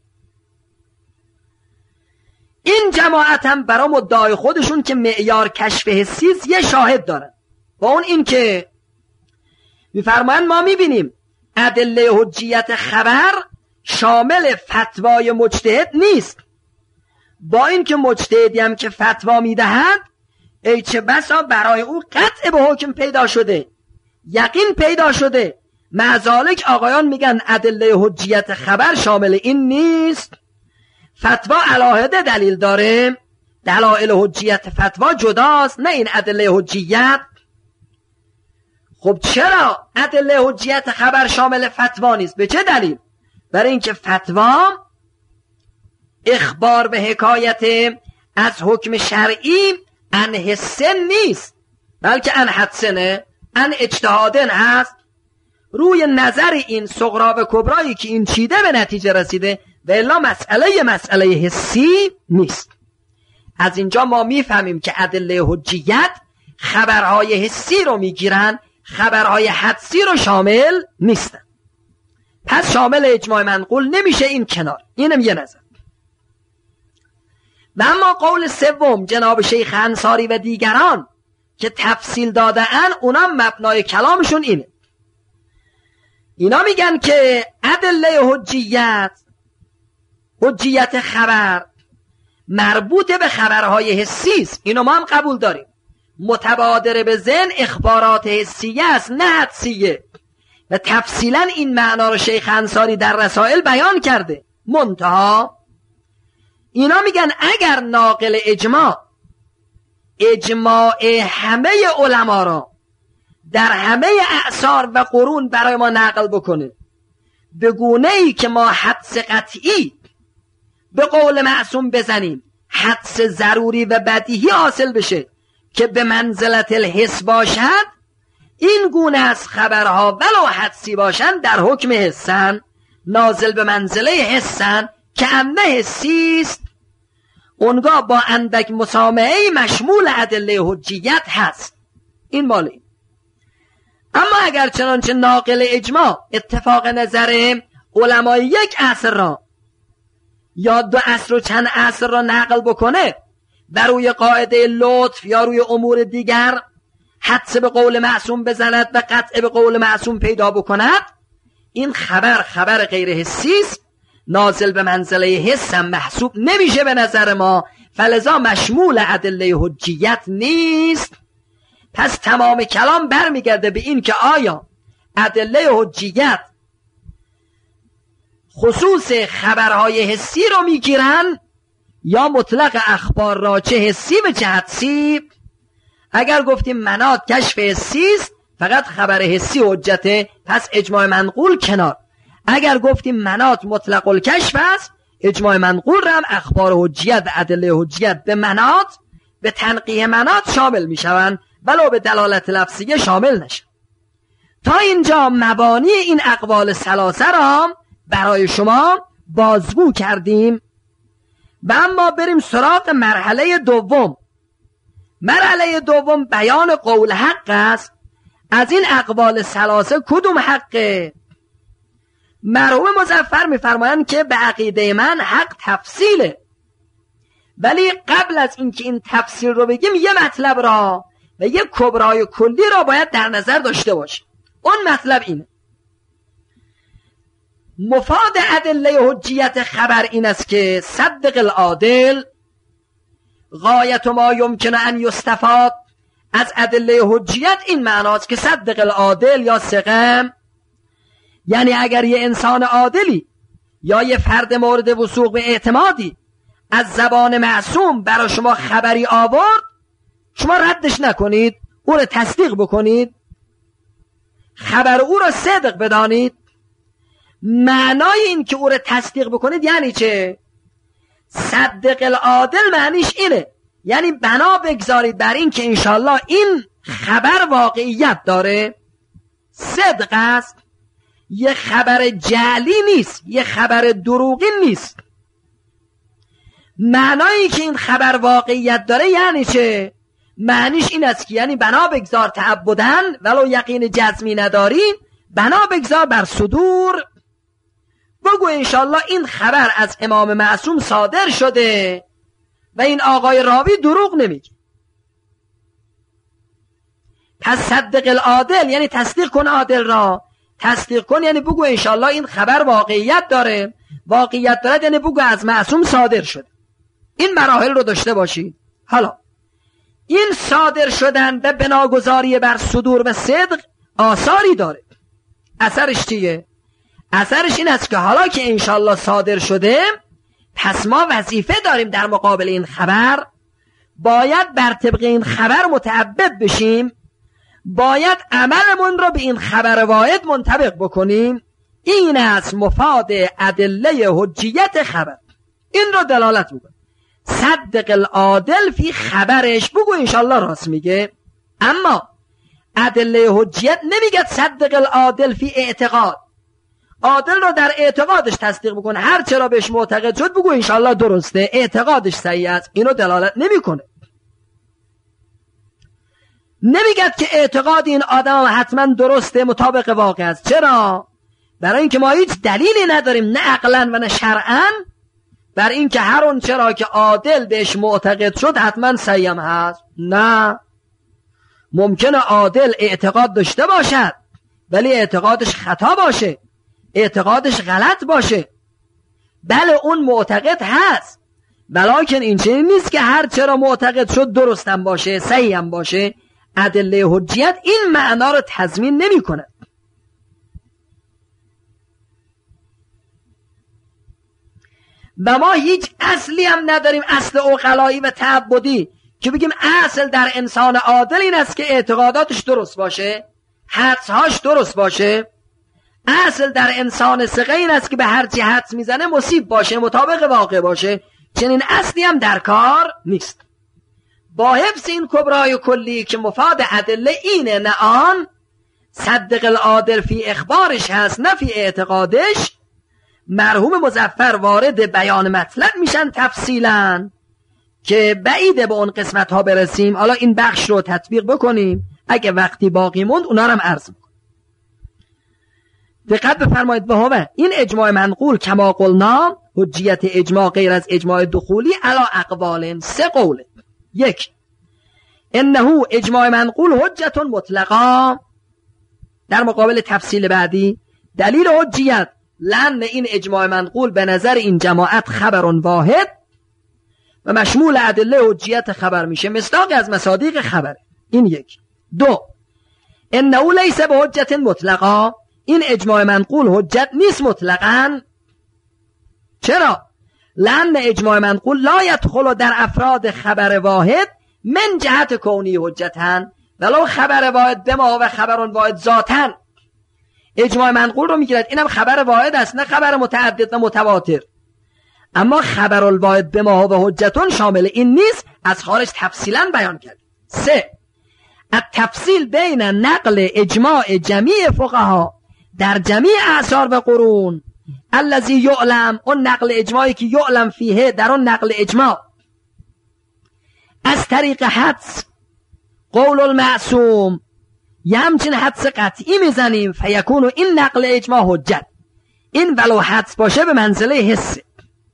این جماعت هم برای مدعای خودشون که معیار کشف حسی یه شاهد دارن، با اون این که میفرمایند ما میبینیم ادله حجیت خبر شامل فتوای مجتهد نیست، با این که مجتهدی هم که فتوا میدهد ای چه بسا برای او قطع به حکم پیدا شده، یقین پیدا شده. معذالک آقایان میگن ادله حجیت خبر شامل این نیست، فتوا علاهده دلیل داره، دلائل حجیت فتوا جداست، نه این ادله حجیت. خب چرا ادله حجیت خبر شامل فتوا نیست؟ به چه دلیل؟ برای اینکه فتوا اخبار به حکایت از حکم شرعی ان حسن نیست، بلکه ان حدسنه، ان اجتهادن هست. روی نظر این صغرا و کبرایی که این چیده به نتیجه رسیده، و الا مسئله حسی نیست. از اینجا ما میفهمیم که ادله حجیت خبرهای حسی رو میگیرن، خبرهای حدسی رو شامل نیستن، پس شامل اجماع منقول نمیشه. این کنار، اینم یه نظر. و اما قول سوم جناب شیخ انصاری و دیگران که تفصیل دادن، اونا مبنای کلامشون اینه. اینا میگن که ادله حجیت خبر مربوط به خبرهای حسی است. اینو ما هم قبول داریم. متبادر به ذهن اخبارات حسیه است نه حدسیه، و تفصیلا این معنا رو شیخ انصاری در رسائل بیان کرده. منتها اینا میگن اگر ناقل اجماع همه علما را در همه اعصار و قرون برای ما نقل بکنه به گونه‌ای که ما حدس قطعی به قول معصوم بزنیم، حدس ضروری و بدیهی حاصل بشه که به منزلت الحس باشد، این گونه از خبرها ولو حدسی باشند در حکم حسن، نازل به منزله حسن که امنه حسیست، اونگاه با اندک مسامعه مشمول ادله حجیت هست. این مالی. اما اگر چنانچه ناقل اجماع اتفاق نظر علمای یک عصر را یا دو عصر و چند عصر را نقل بکنه و روی قاعده لطف یا روی امور دیگر حدس به قول معصوم بزند و قطع به قول معصوم پیدا بکند، این خبر غیر حسی است، نازل به منزله حس هم محسوب نمیشه به نظر ما، فلذا مشمول ادله حجیت نیست. پس تمام کلام برمیگرده به این که آیا ادله حجیت خصوص خبرهای حسی رو میگیرن یا مطلق اخبار را، چه حسی به چه حدسی. اگر گفتیم مناط کشف حسی است فقط خبر حسی حجته، پس اجماع منقول کنار. اگر گفتیم مناط مطلق الکشف است، اجماع منقول را هم اخبار حجیت و ادله حجیت به مناط، به تنقیح مناط شامل میشوند ولو به دلالت لفظیه شامل نشن. تا اینجا مبانی این اقوال ثلاثه را برای شما بازگو کردیم و اما بریم سراغ مرحله دوم. مرحله دوم بیان قول حق است. از این اقوال ثلاثه کدوم حقه؟ مرحوم مظفر میفرمایند که به عقیده من حق تفصیله، ولی قبل از اینکه این تفصیل رو بگیم یه مطلب را و یه کبرای کلی را باید در نظر داشته باشیم. اون مطلب اینه: مفاد ادله حجیت خبر این است که صدق العادل غایت ما یمکن ان یستفاد. از ادله حجیت این معناست که صدق العادل یا ثقه، یعنی اگر یه انسان عادلی یا یه فرد مورد وثوق به اعتمادی از زبان معصوم برای شما خبری آورد، شما ردش نکنید، او رو تصدیق بکنید، خبر او را صدق بدانید. معنای این که او را تصدیق بکنید یعنی چه؟ صدق العادل معنیش اینه، یعنی بنا بگذارید بر این که انشالله این خبر واقعیت داره، صدق است، یه خبر جعلی نیست، یه خبر دروغی نیست. معنایی که این خبر واقعیت داره یعنی چه؟ معنیش این است که یعنی بنا بگذار تعبدن ولو یقین جزمی نداری، بنا بگذار بر صدور، بگو انشالله این خبر از امام معصوم صادر شده و این آقای راوی دروغ نمیگه. پس صدق العادل یعنی تصدیق کن عادل را، تصدیق کن یعنی بگو انشالله این خبر واقعیت داره، واقعیت داره یعنی بگو از معصوم صادر شده. این مراحل رو داشته باشید. حالا این صادر شدن و بناگذاری بر صدور و صدق آثاری داره. اثرش چیه؟ اثرش این است که حالا که انشالله صادر شده، پس ما وظیفه داریم در مقابل این خبر، باید بر طبق این خبر متعبد بشیم، باید عملمون رو به این خبر واحد منطبق بکنیم. این است مفاد ادله حجیت خبر. این رو دلالت میکنه. صدق العادل فی خبرش، بگو انشالله راست میگه. اما ادله حجیت نمیگه صدق العادل فی اعتقاد، عادل رو در اعتقادش تصدیق بکنه، هر چرا بهش معتقد شد بگو انشالله درسته، اعتقادش صحیح است. اینو دلالت نمیکنه. نمیگه که اعتقاد این آدم حتما درسته، مطابق واقع است. چرا؟ برای اینکه ما هیچ دلیلی نداریم، نه عقلا و نه شرعا، بر اینکه هر اون چرا که عادل بهش معتقد شد حتما صحیح هست. نه، ممکنه عادل اعتقاد داشته باشد ولی اعتقادش خطا باشه، اعتقادش غلط باشه. بله اون معتقد هست، ولیکن این چنین نیست که هر چرا معتقد شد درستم باشه، صحیحم باشه. ادله حجیت این معنا رو تضمین نمی کنه. و ما هیچ اصلی هم نداریم، اصل عقلایی و تعبدی که بگیم اصل در انسان عادل این است که اعتقاداتش درست باشه، حدسهاش درست باشه. اصل در انسان ثقه این است که به هر چی حدس میزنه مصیب باشه، مطابق واقع باشه. چنین اصلی هم در کار نیست. با حفظ این کبرای کلی که مفاد ادله اینه نه آن، صدق العادل فی اخبارش هست نه فی اعتقادش، مرحوم مظفر وارد بیان مطلب میشن تفصیلا که بعیده به اون قسمت ها برسیم. حالا این بخش رو تطبیق بکنیم، اگه وقتی باقی موند اونا رو هم عرض میکنم. دقت بفرمایید. به همه این اجماع منقول کما قلنا، حجیت اجماع غیر از اجماع دخولی علا اقوال، سه قوله. یک، انه اجماع منقول حجت مطلقا، در مقابل تفصیل بعدی. دلیل حجیت لأن این اجماع منقول به نظر این جماعت خبر واحد و مشمول ادله حجیت خبر میشه، مصداق از مصادیق خبر. این یک. دو، انه لیس به حجت مطلقا، این اجماع منقول حجت نیست مطلقاً. چرا؟ لأن اجماع منقول لا يدخل در افراد خبر واحد من جهت کونی حجتن ولو خبر واحد بما و خبر واحد ذاتن. اجماع منقول رو میگیرد اینم خبر واحد است، نه خبر متعدد و متواتر. اما خبر الواحد بما و حجتون شامل این نیست، از خارج تفصیلا بیان کرد. سه، التفصیل بین نقل اجماع جمیع فقها در جمیع اعصار و قرون الذی یعلم، اون نقل اجماعی که یعلم فیه، در اون نقل اجماع از طریق حدس قول المعصوم یه همچین حدس قطعی میزنیم فیکونو این نقل اجماع حجت، این ولو حدس باشه به منزله حسه.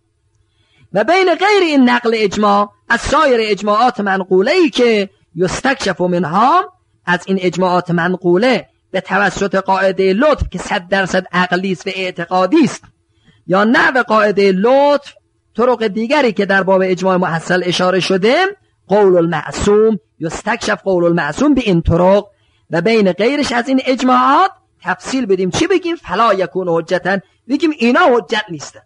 و بین غیر این نقل اجماع از سایر اجماعات منقوله ای که یستکشف منها، از این اجماعات منقوله به توسط قاعده لطف که 100% عقلی است و اعتقادی است، یا نه به قاعده لطف طرق دیگری که در باب اجماع محصل اشاره شده، قول المعصوم یستکشف قول المعصوم به این طرق. و بین غیرش از این اجماعات تفصیل بدیم، چی بگیم؟ فلا یکون حجتن، بگیم اینا حجت نیستن.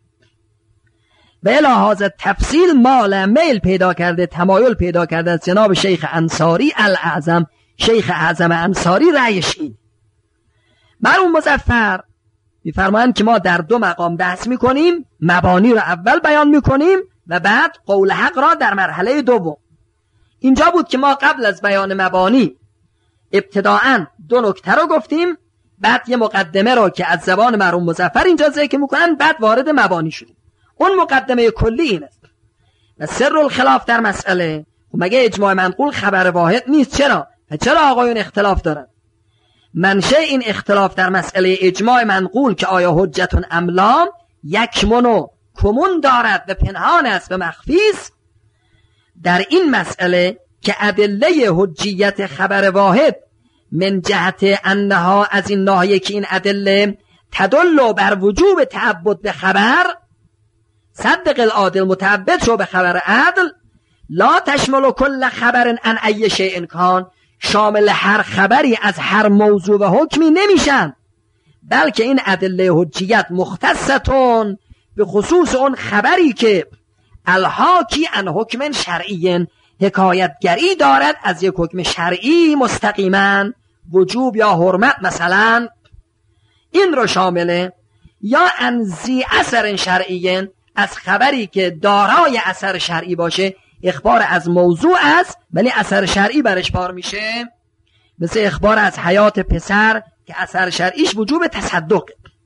به لحاظ تفصیل مال میل پیدا کرده، تمایل پیدا کرده از جناب شیخ انصاری الاعظم، شیخ اعظم انصاری رأیش این. مرحوم مظفر میفرمایند که ما در دو مقام بحث میکنیم، مبانی رو اول بیان میکنیم و بعد قول حق را در مرحله دوم. اینجا بود که ما قبل از بیان مبانی ابتداعاً دو نکته رو گفتیم، بعد یه مقدمه رو که از زبان مرحوم مظفر اینجا ذکر میکنن، بعد وارد مبانی شدیم. اون مقدمه کلی این است. و سر الخلاف در مسئله، مگه اجماع منقول خبر واحد نیست؟ چرا آقایون اختلاف دارن؟ منشأ این اختلاف در مسئله اجماع منقول که آیا حجتون املا یکمن و کمون دارد و پنهان است و مخفی است، در این مسئله که ادله حجیت خبر واحد من جهت انها، از این ناحیه که این ادله تدل بر وجوب تعبد به خبر، صدق العادل متعبد شو به خبر عدل، لا تشمل کل خبر ان ای شیء کان، شامل هر خبری از هر موضوع و حکمی نمیشن، بلکه این ادله حجیت مختصتون به خصوص اون خبری که الحاکی عن حکم شرعی، حکایتگری دارد از یک حکم شرعی مستقیما، وجوب یا حرمت مثلا، این رو شامله. یا انزی اثر شرعی، از خبری که دارای اثر شرعی باشه، اخبار از موضوع است ولی اثر شرعی برش بار میشه، مثل اخبار از حیات پسر که اثر شرعیش وجوب تصدق.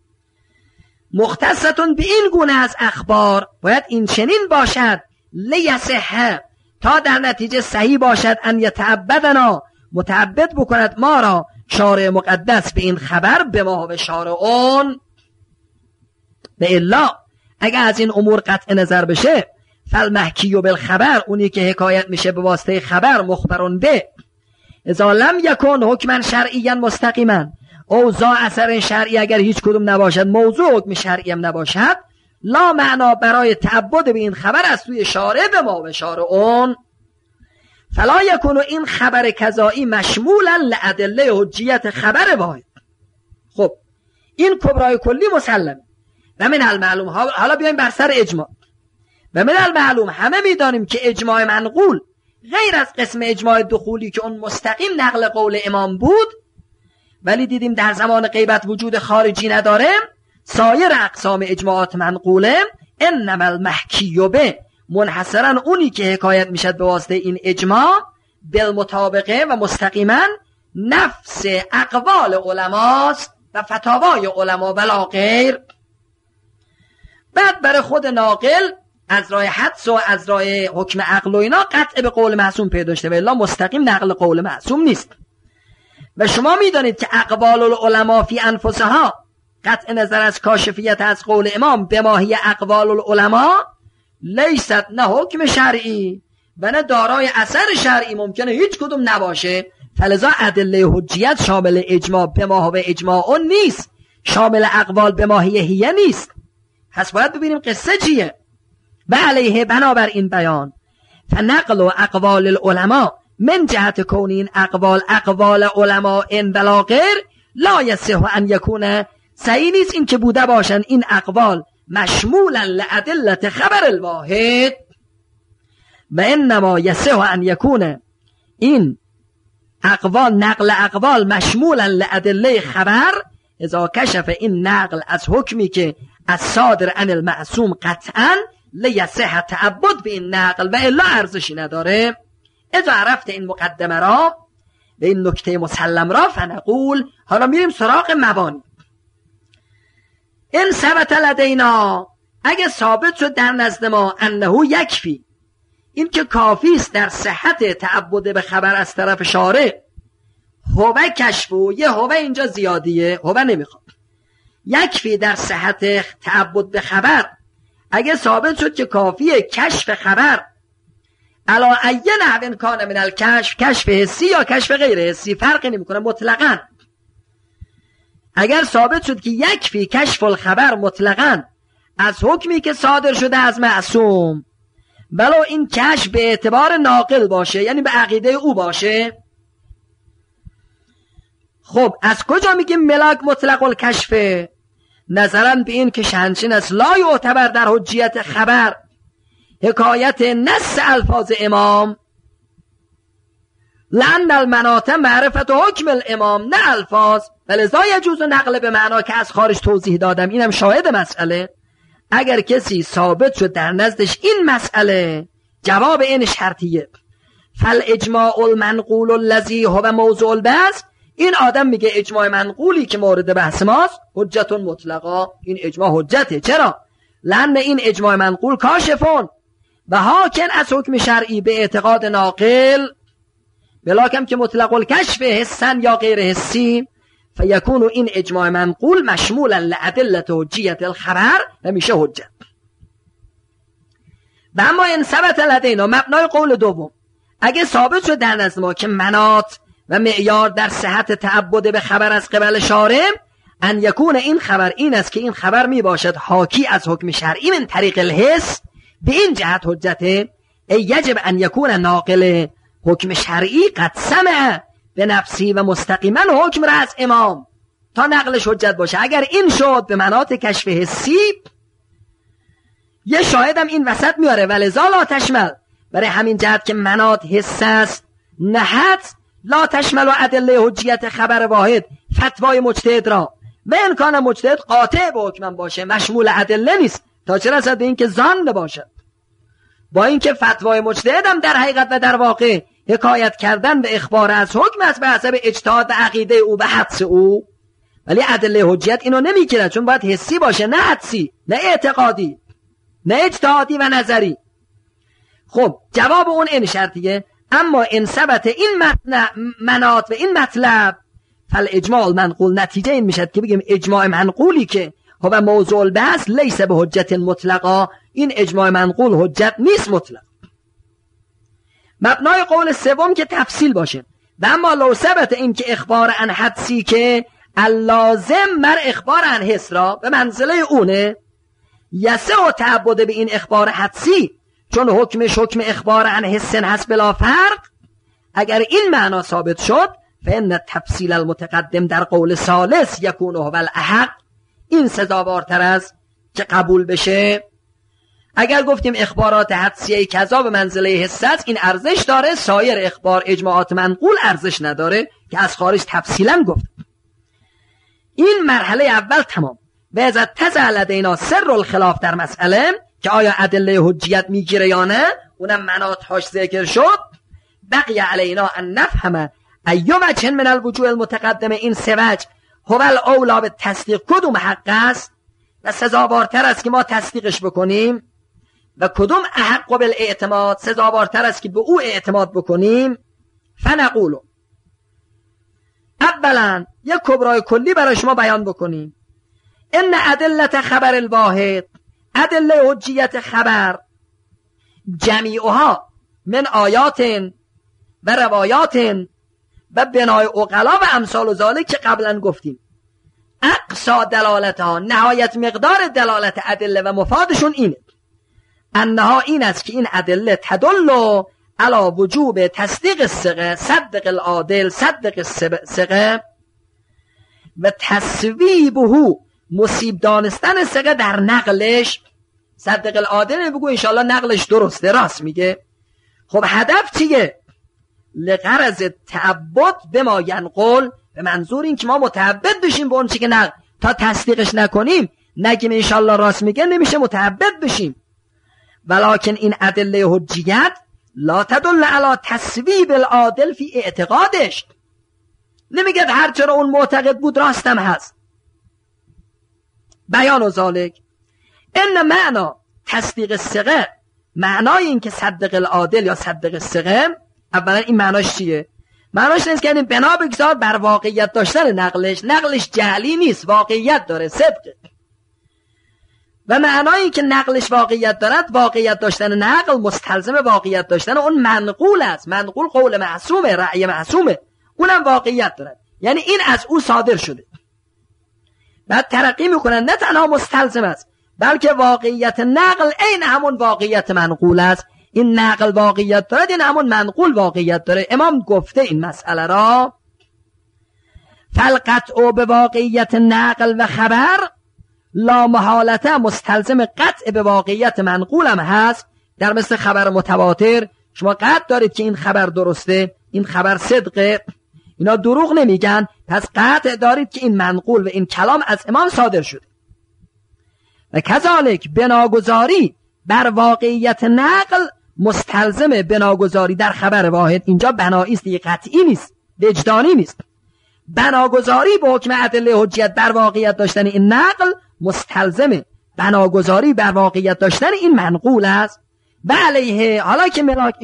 مختصتون به این گونه از اخبار باید این چنین باشد لیصح، تا در نتیجه صحیح باشد، ان یتعبدنا، متعبد بکند ما را شارع مقدس به این خبر به ما و شارعون. به الا اگر از این امور قطع نظر بشه، فالمحکی و بالخبر، اونی که حکایت میشه به واسطه خبر، مخبرون به، اذا لم یکن حکما شرعیا مستقیما، او ذا اثر شرعی، اگر هیچ کدوم نباشد، موضوع حکم شرعی هم نباشد، لا معنا برای تعبد به این خبر از سوی شارع به ما و شارعون. فلا یکون این خبر کذایی مشمولا لادله حجیت خبر واحد. خب این کبرای کلی مسلم. و من المعلوم، حالا بیایم بر سر اجماع. و من المعلوم، همه میدانیم که اجماع منقول غیر از قسم اجماع دخولی که اون مستقیم نقل قول امام بود، ولی دیدیم در زمان غیبت وجود خارجی نداره، سایر اقسام اجماعات منقوله انما المحکی به، منحصرا اونی که حکایت میشد به واسطه این اجماع، بالمطابقه و مستقیما نفس اقوال علماست و فتاوای علما ولا غیر. بعد برای خود ناقل از راه حدس و از راه حکم عقل و اینا قطع به قول معصوم پیدا شده، ولی مستقیم نقل قول معصوم نیست. و شما میدانید که اقوال العلماء فی انفسها، قطع نظر از کاشفیت از قول امام، به ماهی اقوال العلماء لیست نه حکم شرعی و نه دارای اثر شرعی، ممکنه هیچ کدوم نباشه، فلذا ادله حجیت شامل اجماع به ماه و اجماع اون نیست، شامل اقوال به ماهی هیه نیست. پس باید ببینیم قصه چیه. و علیه بنابر این بیان فنقل و اقوال العلماء من جهت کون این اقوال علماء بلا غیر لا یصح ان یکون، صحیح نیست این که بوده باشن این اقوال مشمولا لادله خبر الواحد، و انما یصح ان یکون این نقل اقوال مشمولا لادله خبر اذا کشف این نقل از حکمی که از صادر عن المعصوم قطعا لیصح تعبد به این نقل و الا ارزشی نداره. اذا عرفت این مقدمه را و این نکته مسلم را فنقول، حالا میریم سراغ مبانی. این ثبت لدینا، اگه ثابت شد در نزد ما انه یکفی، این که کافی است در صحت تعبد به خبر از طرف شارع، هو کشفو، یه هو اینجا زیادیه، هو نمیخواد، یکفی در صحت تعبد به خبر، اگه ثابت شد که کافیه کشف خبر علا ای نحو کان من الکشف، کشف حسی یا کشف غیر حسی فرقی نمیکنه مطلقاً، اگر ثابت شد که یکفی کشف الخبر مطلقاً از حکمی که صادر شده از معصوم، ولو این کشف به اعتبار ناقل باشه، یعنی به عقیده او باشه. خب از کجا میگیم ملاک مطلق الکشف؟ نظرا به این که شهنشین از لا یعتبر در حجیت خبر حکایت نص الفاظ امام، لأن المناط معرفت حکم الامام نه الفاظ، ولذا یجوز نقل به معنا که از خارج توضیح دادم، اینم شاهد مسئله. اگر کسی ثابت شد در نزدش این مسئله، جواب این شرطیه، فالاجماع المنقول الذی هو موضوع البحث، این آدم میگه اجماع منقولی که مورد بحث ماست حجت مطلقا، این اجماع حجته. چرا؟ لأن این اجماع منقول کاشفون و حاکن از حکم شرعی به اعتقاد ناقل، بلاکم که مطلق الکشف حسن یا غیر حسی، فیکون این اجماع منقول مشمولا لادله حجیت الخبر و میشه حجت. و اما این ثبت لدینا، مبنای قول دوم، اگه ثابت شد در نزد ما که مناط و معیار در صحت تعبد به خبر از قبل شارع، ان یکون این خبر این است که این خبر می باشد حاکی از حکم شرعی من طریق الحس، به این جهت حجته، یجب ان یکون ناقل حکم شرعی قد سمع به نفسی و مستقیما حکم را از امام تا نقلش حجت باشه. اگر این شد به مناط کشف حسی، یه شاهدم این وسط میاره، ولذا لا تشمل، برای همین جهت که مناط حس است نهت لا تشمل و ادله حجیت خبر واحد فتوای مجتهد را، و امکان مجتهد قاطع به حکم باشه مشمول ادله نیست، تا چه رسد به این که ظن باشه. با اینکه فتوای مجتهد هم در حقیقت و در واقع حکایت کردن و اخبار از حکم است به حسب اجتهاد و عقیده او و حدس او، ولی ادله حجیت اینو نمیگیره، چون باید حسی باشه، نه حدسی، نه اعتقادی، نه اجتهادی و نظری. خب جواب اون این شرطیه، اما ان ثبت این مناط و این مطلب فالاجماع المنقول، نتیجه این میشد که بگیم اجماع منقولی که هو موضوع البحث لیس به حجت مطلقا، این اجماع منقول حجت نیست مطلق. مبنای قول سوم که تفصیل باشه، و اما لو ثبت این که اخبار عن حدسی که اللازم مر اخبار عن حس را به منزله اونه، یسع و تعبد به این اخبار حدسی، چون حکمش حکم اخبار عن حس هست بلا فرق. اگر این معنا ثابت شد فإن تفصیل المتقدم در قول ثالث یکون هو الاحق، این سزاوارتر است که قبول بشه. اگر گفتیم اخبارات حدسیه کذا به منزله حس است، این ارزش داره، سایر اخبار اجماعات منقول ارزش نداره که از خارج تفصیلا گفت. این مرحله اول تمام. و از تزع لدینا سر الخلاف در مسئله که آیا ادله حجیت میگیره یا نه، اونم مناطهاش ذکر شد. بقی علینا ان نفهم ایو وجه من الوجوه المتقدمه، این سه وجه هو الاولی به تصدیق کدوم حق است و سزاوارتر است که ما تصدیقش بکنیم، و کدوم احق بالاعتماد سزاوارتر است که به او اعتماد بکنیم. فنقولو، اولا یک کبرای کلی برای شما بیان بکنیم. ان ادله خبر الواحد، ادله حجیت خبر، جمیعها من آیات و روایات و بنای عقلا و امثال و ذالک که قبلا گفتیم. اقصا دلالتها، نهایت مقدار دلالت ادله و مفادشون اینه، انها این است که این ادله تدل علا وجوب تصدیق الثقه، صدق العادل، صدق الثقه و تصویبه، مصیب دانستن ثقه در نقلش. صدق العادل بگو انشاءالله نقلش درسته، راست میگه. خب هدف چیه؟ لغرض تعبد به ما ینقل، به منظور این که ما متعبد بشیم به اون چی که نقل، تا تصدیقش نکنیم نگیم انشاءالله راست میگه، نمیشه متعبد بشیم. ولکن این ادله حجیت لا تدل علی تصویب العادل فی اعتقادش، نمیگه هر چرا اون معتقد بود راستم هست. بیان و ذالک ان معنا تصدیق الثقه، معنای این که صدق العادل یا صدق الثقه، اولا این معناش چیه؟ معناش نیست که یعنی بنا بگذار بر واقعیت داشتن نقلش جعلی نیست، واقعیت داره، صدقه. و معنایی که نقلش واقعیت دارد، واقعیت داشتن نقل مستلزم واقعیت داشتن اون منقول است. منقول قول معصومه، رأی معصومه، اونم واقعیت دارد، یعنی این از او صادر شده. بعد ترقی میکنن نه تنها مستلزم است بلکه واقعیت نقل این همون واقعیت منقول است. این نقل واقعیت دارد، این همون منقول واقعیت داره. امام گفته این مسئله را فالقطع به واقعیت نقل و خبر لا محالته مستلزم قطع به واقعیت منقولم هست. در مثل خبر متواتر شما قطع دارید که این خبر درسته، این خبر صدقه، اینا دروغ نمیگن، پس قطع دارید که این منقول و این کلام از امام صادر شده. و کذالک بناگذاری بر واقعیت نقل مستلزم بناگذاری در خبر واحد. اینجا بناییست دیگه، قطعی نیست، وجدانی نیست. بناگذاری به حکم ادله حجیت بر واقعیت داشتن این نقل مستلزم بناگذاری بر واقعیت داشتن این منقول است. و علیه، حالا که ملاک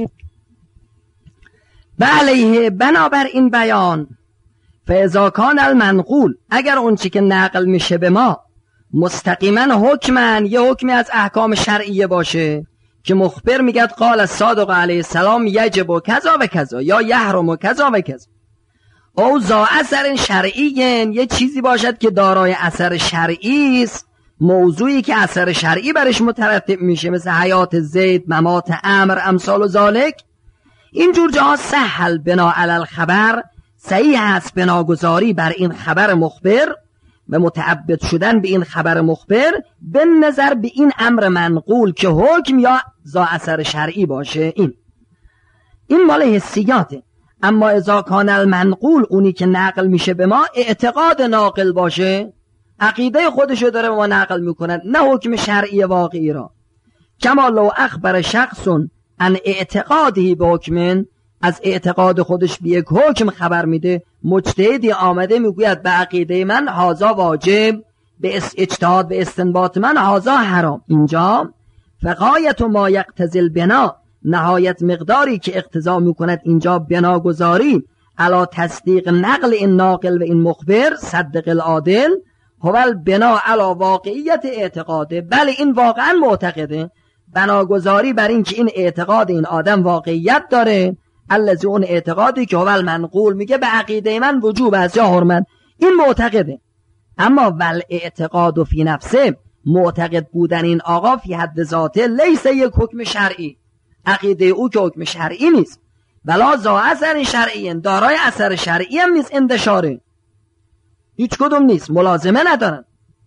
و علیه بنابر این بیان فاذا کان المنقول، اگر اون چی که نقل میشه به ما مستقیما حکمن، یه حکمی از احکام شرعیه باشه که مخبر میگه قال الصادق علیه السلام یجب و کذا و کذا یا یحرم و کذا و کذا، او ذا اثر شرعی، یه چیزی باشد که دارای اثر شرعی است، موضوعی که اثر شرعی برش مترتب میشه، مثل حیات زید، ممات عمر، امثال و ذالک. اینجور جاها سهل بنا علی الخبر، صحیح است بناگذاری بر این خبر مخبر و متعبد شدن به این خبر مخبر به نظر به این امر منقول که حکم یا ذا اثر شرعی باشه. این مال حسیاته. اما اذا کان المنقول، اونی که نقل میشه به ما اعتقاد ناقل باشه، عقیده خودشو داره به ما نقل میکنن، نه حکم شرعی واقعی را. کما لو اخبر شخص عن اعتقادی به حکمن، از اعتقاد خودش به یک حکم خبر میده، مجتهدی آمده میگوید به عقیده من هازا واجب، به اجتهاد به استنباط من هازا حرام. اینجا فقایت ما یقتضی البنا، نهایت مقداری که اقتضا میکند اینجا بناگذاری علا تصدیق نقل این ناقل و این مخبر صدق العادل هو البنا علا واقعیت اعتقاده. بله این واقعا معتقده، بناگذاری بر این که این اعتقاد این آدم واقعیت داره، الذی اون اعتقادی که هو المنقول میگه به عقیده من وجوب از یا حرمت، این معتقده. اما ول اعتقاد فی نفسه، معتقد بودن این آقا فی حد ذاته لیس یک حکم شرعی، عقیده او که حکم شرعی نیست، ولا ذا اثر شرعی، دارای اثر شرعی هم نیست، اندشاره هیچ کدوم نیست، ملازمه ندارن.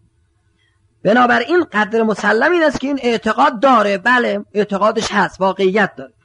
بنابراین قدر مسلم این است که این اعتقاد داره، بله اعتقادش هست، واقعیت داره.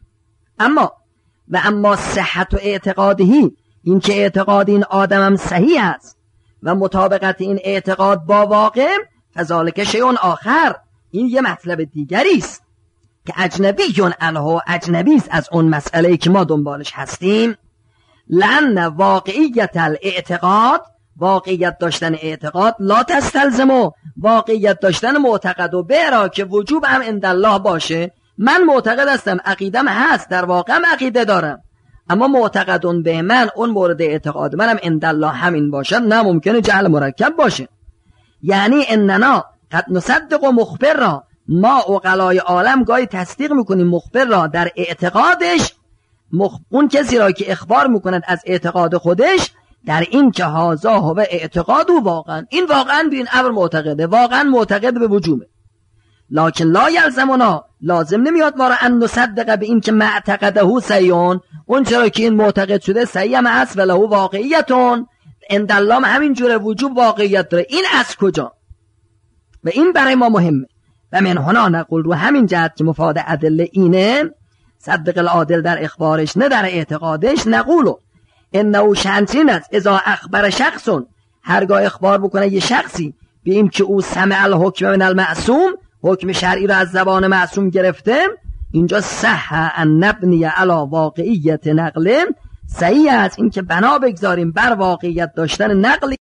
اما صحت و اعتقادی، این که اعتقاد این آدم هم صحیح است و مطابقت این اعتقاد با واقع، فذالک شیء آخر، این یه مطلب دیگری است که اجنبی عنه، اجنبی است از اون مسئله که ما دنبالش هستیم. لأن واقعیت الاعتقاد، واقعیت داشتن اعتقاد، لا تستلزم واقعیت داشتن معتقد و برا که وجوب هم عند الله باشه. من معتقد هستم، عقیدم هست، در واقع هم عقیده دارم، اما معتقدون به من، اون مورد اعتقاد منم عند الله همین باشه، نه ممکنه جهل مرکب باشه. یعنی اننا قد نصدق مخبر را، ما عقلای عالم گاهی تصدیق میکنیم مخبر را در اعتقادش، اون کسی را که اخبار میکند از اعتقاد خودش، در این که هازا هو اعتقاد و واقعا، این واقعا به این امر معتقده، واقعا معتقد به وجوبه. لکن لا یلزمنا، لازم نمیاد ما را ان نصدق به این که معتقده سیون، اون چرا که این معتقد شده صحیح هم هست وله واقعیتون عند الله همین جوره وجوب واقعیت داره. این از کجا؟ و این برای ما مهمه. و من هنا نقول رو همین جهت که مفاد ادله اینه، صدق العادل در اخبارش نه در اعتقادش، نقولو انه شانچین است اذا اخبر شخصون، هرگاه اخبار بکنه یه شخصی به این که او سمع الحکم من المعصوم، حکم شرعی رو از زبان معصوم گرفته، اینجا صح ان نبنی علی واقعیت نقل، صحیح است این که بنا بگذاریم بر واقعیت داشتن نقل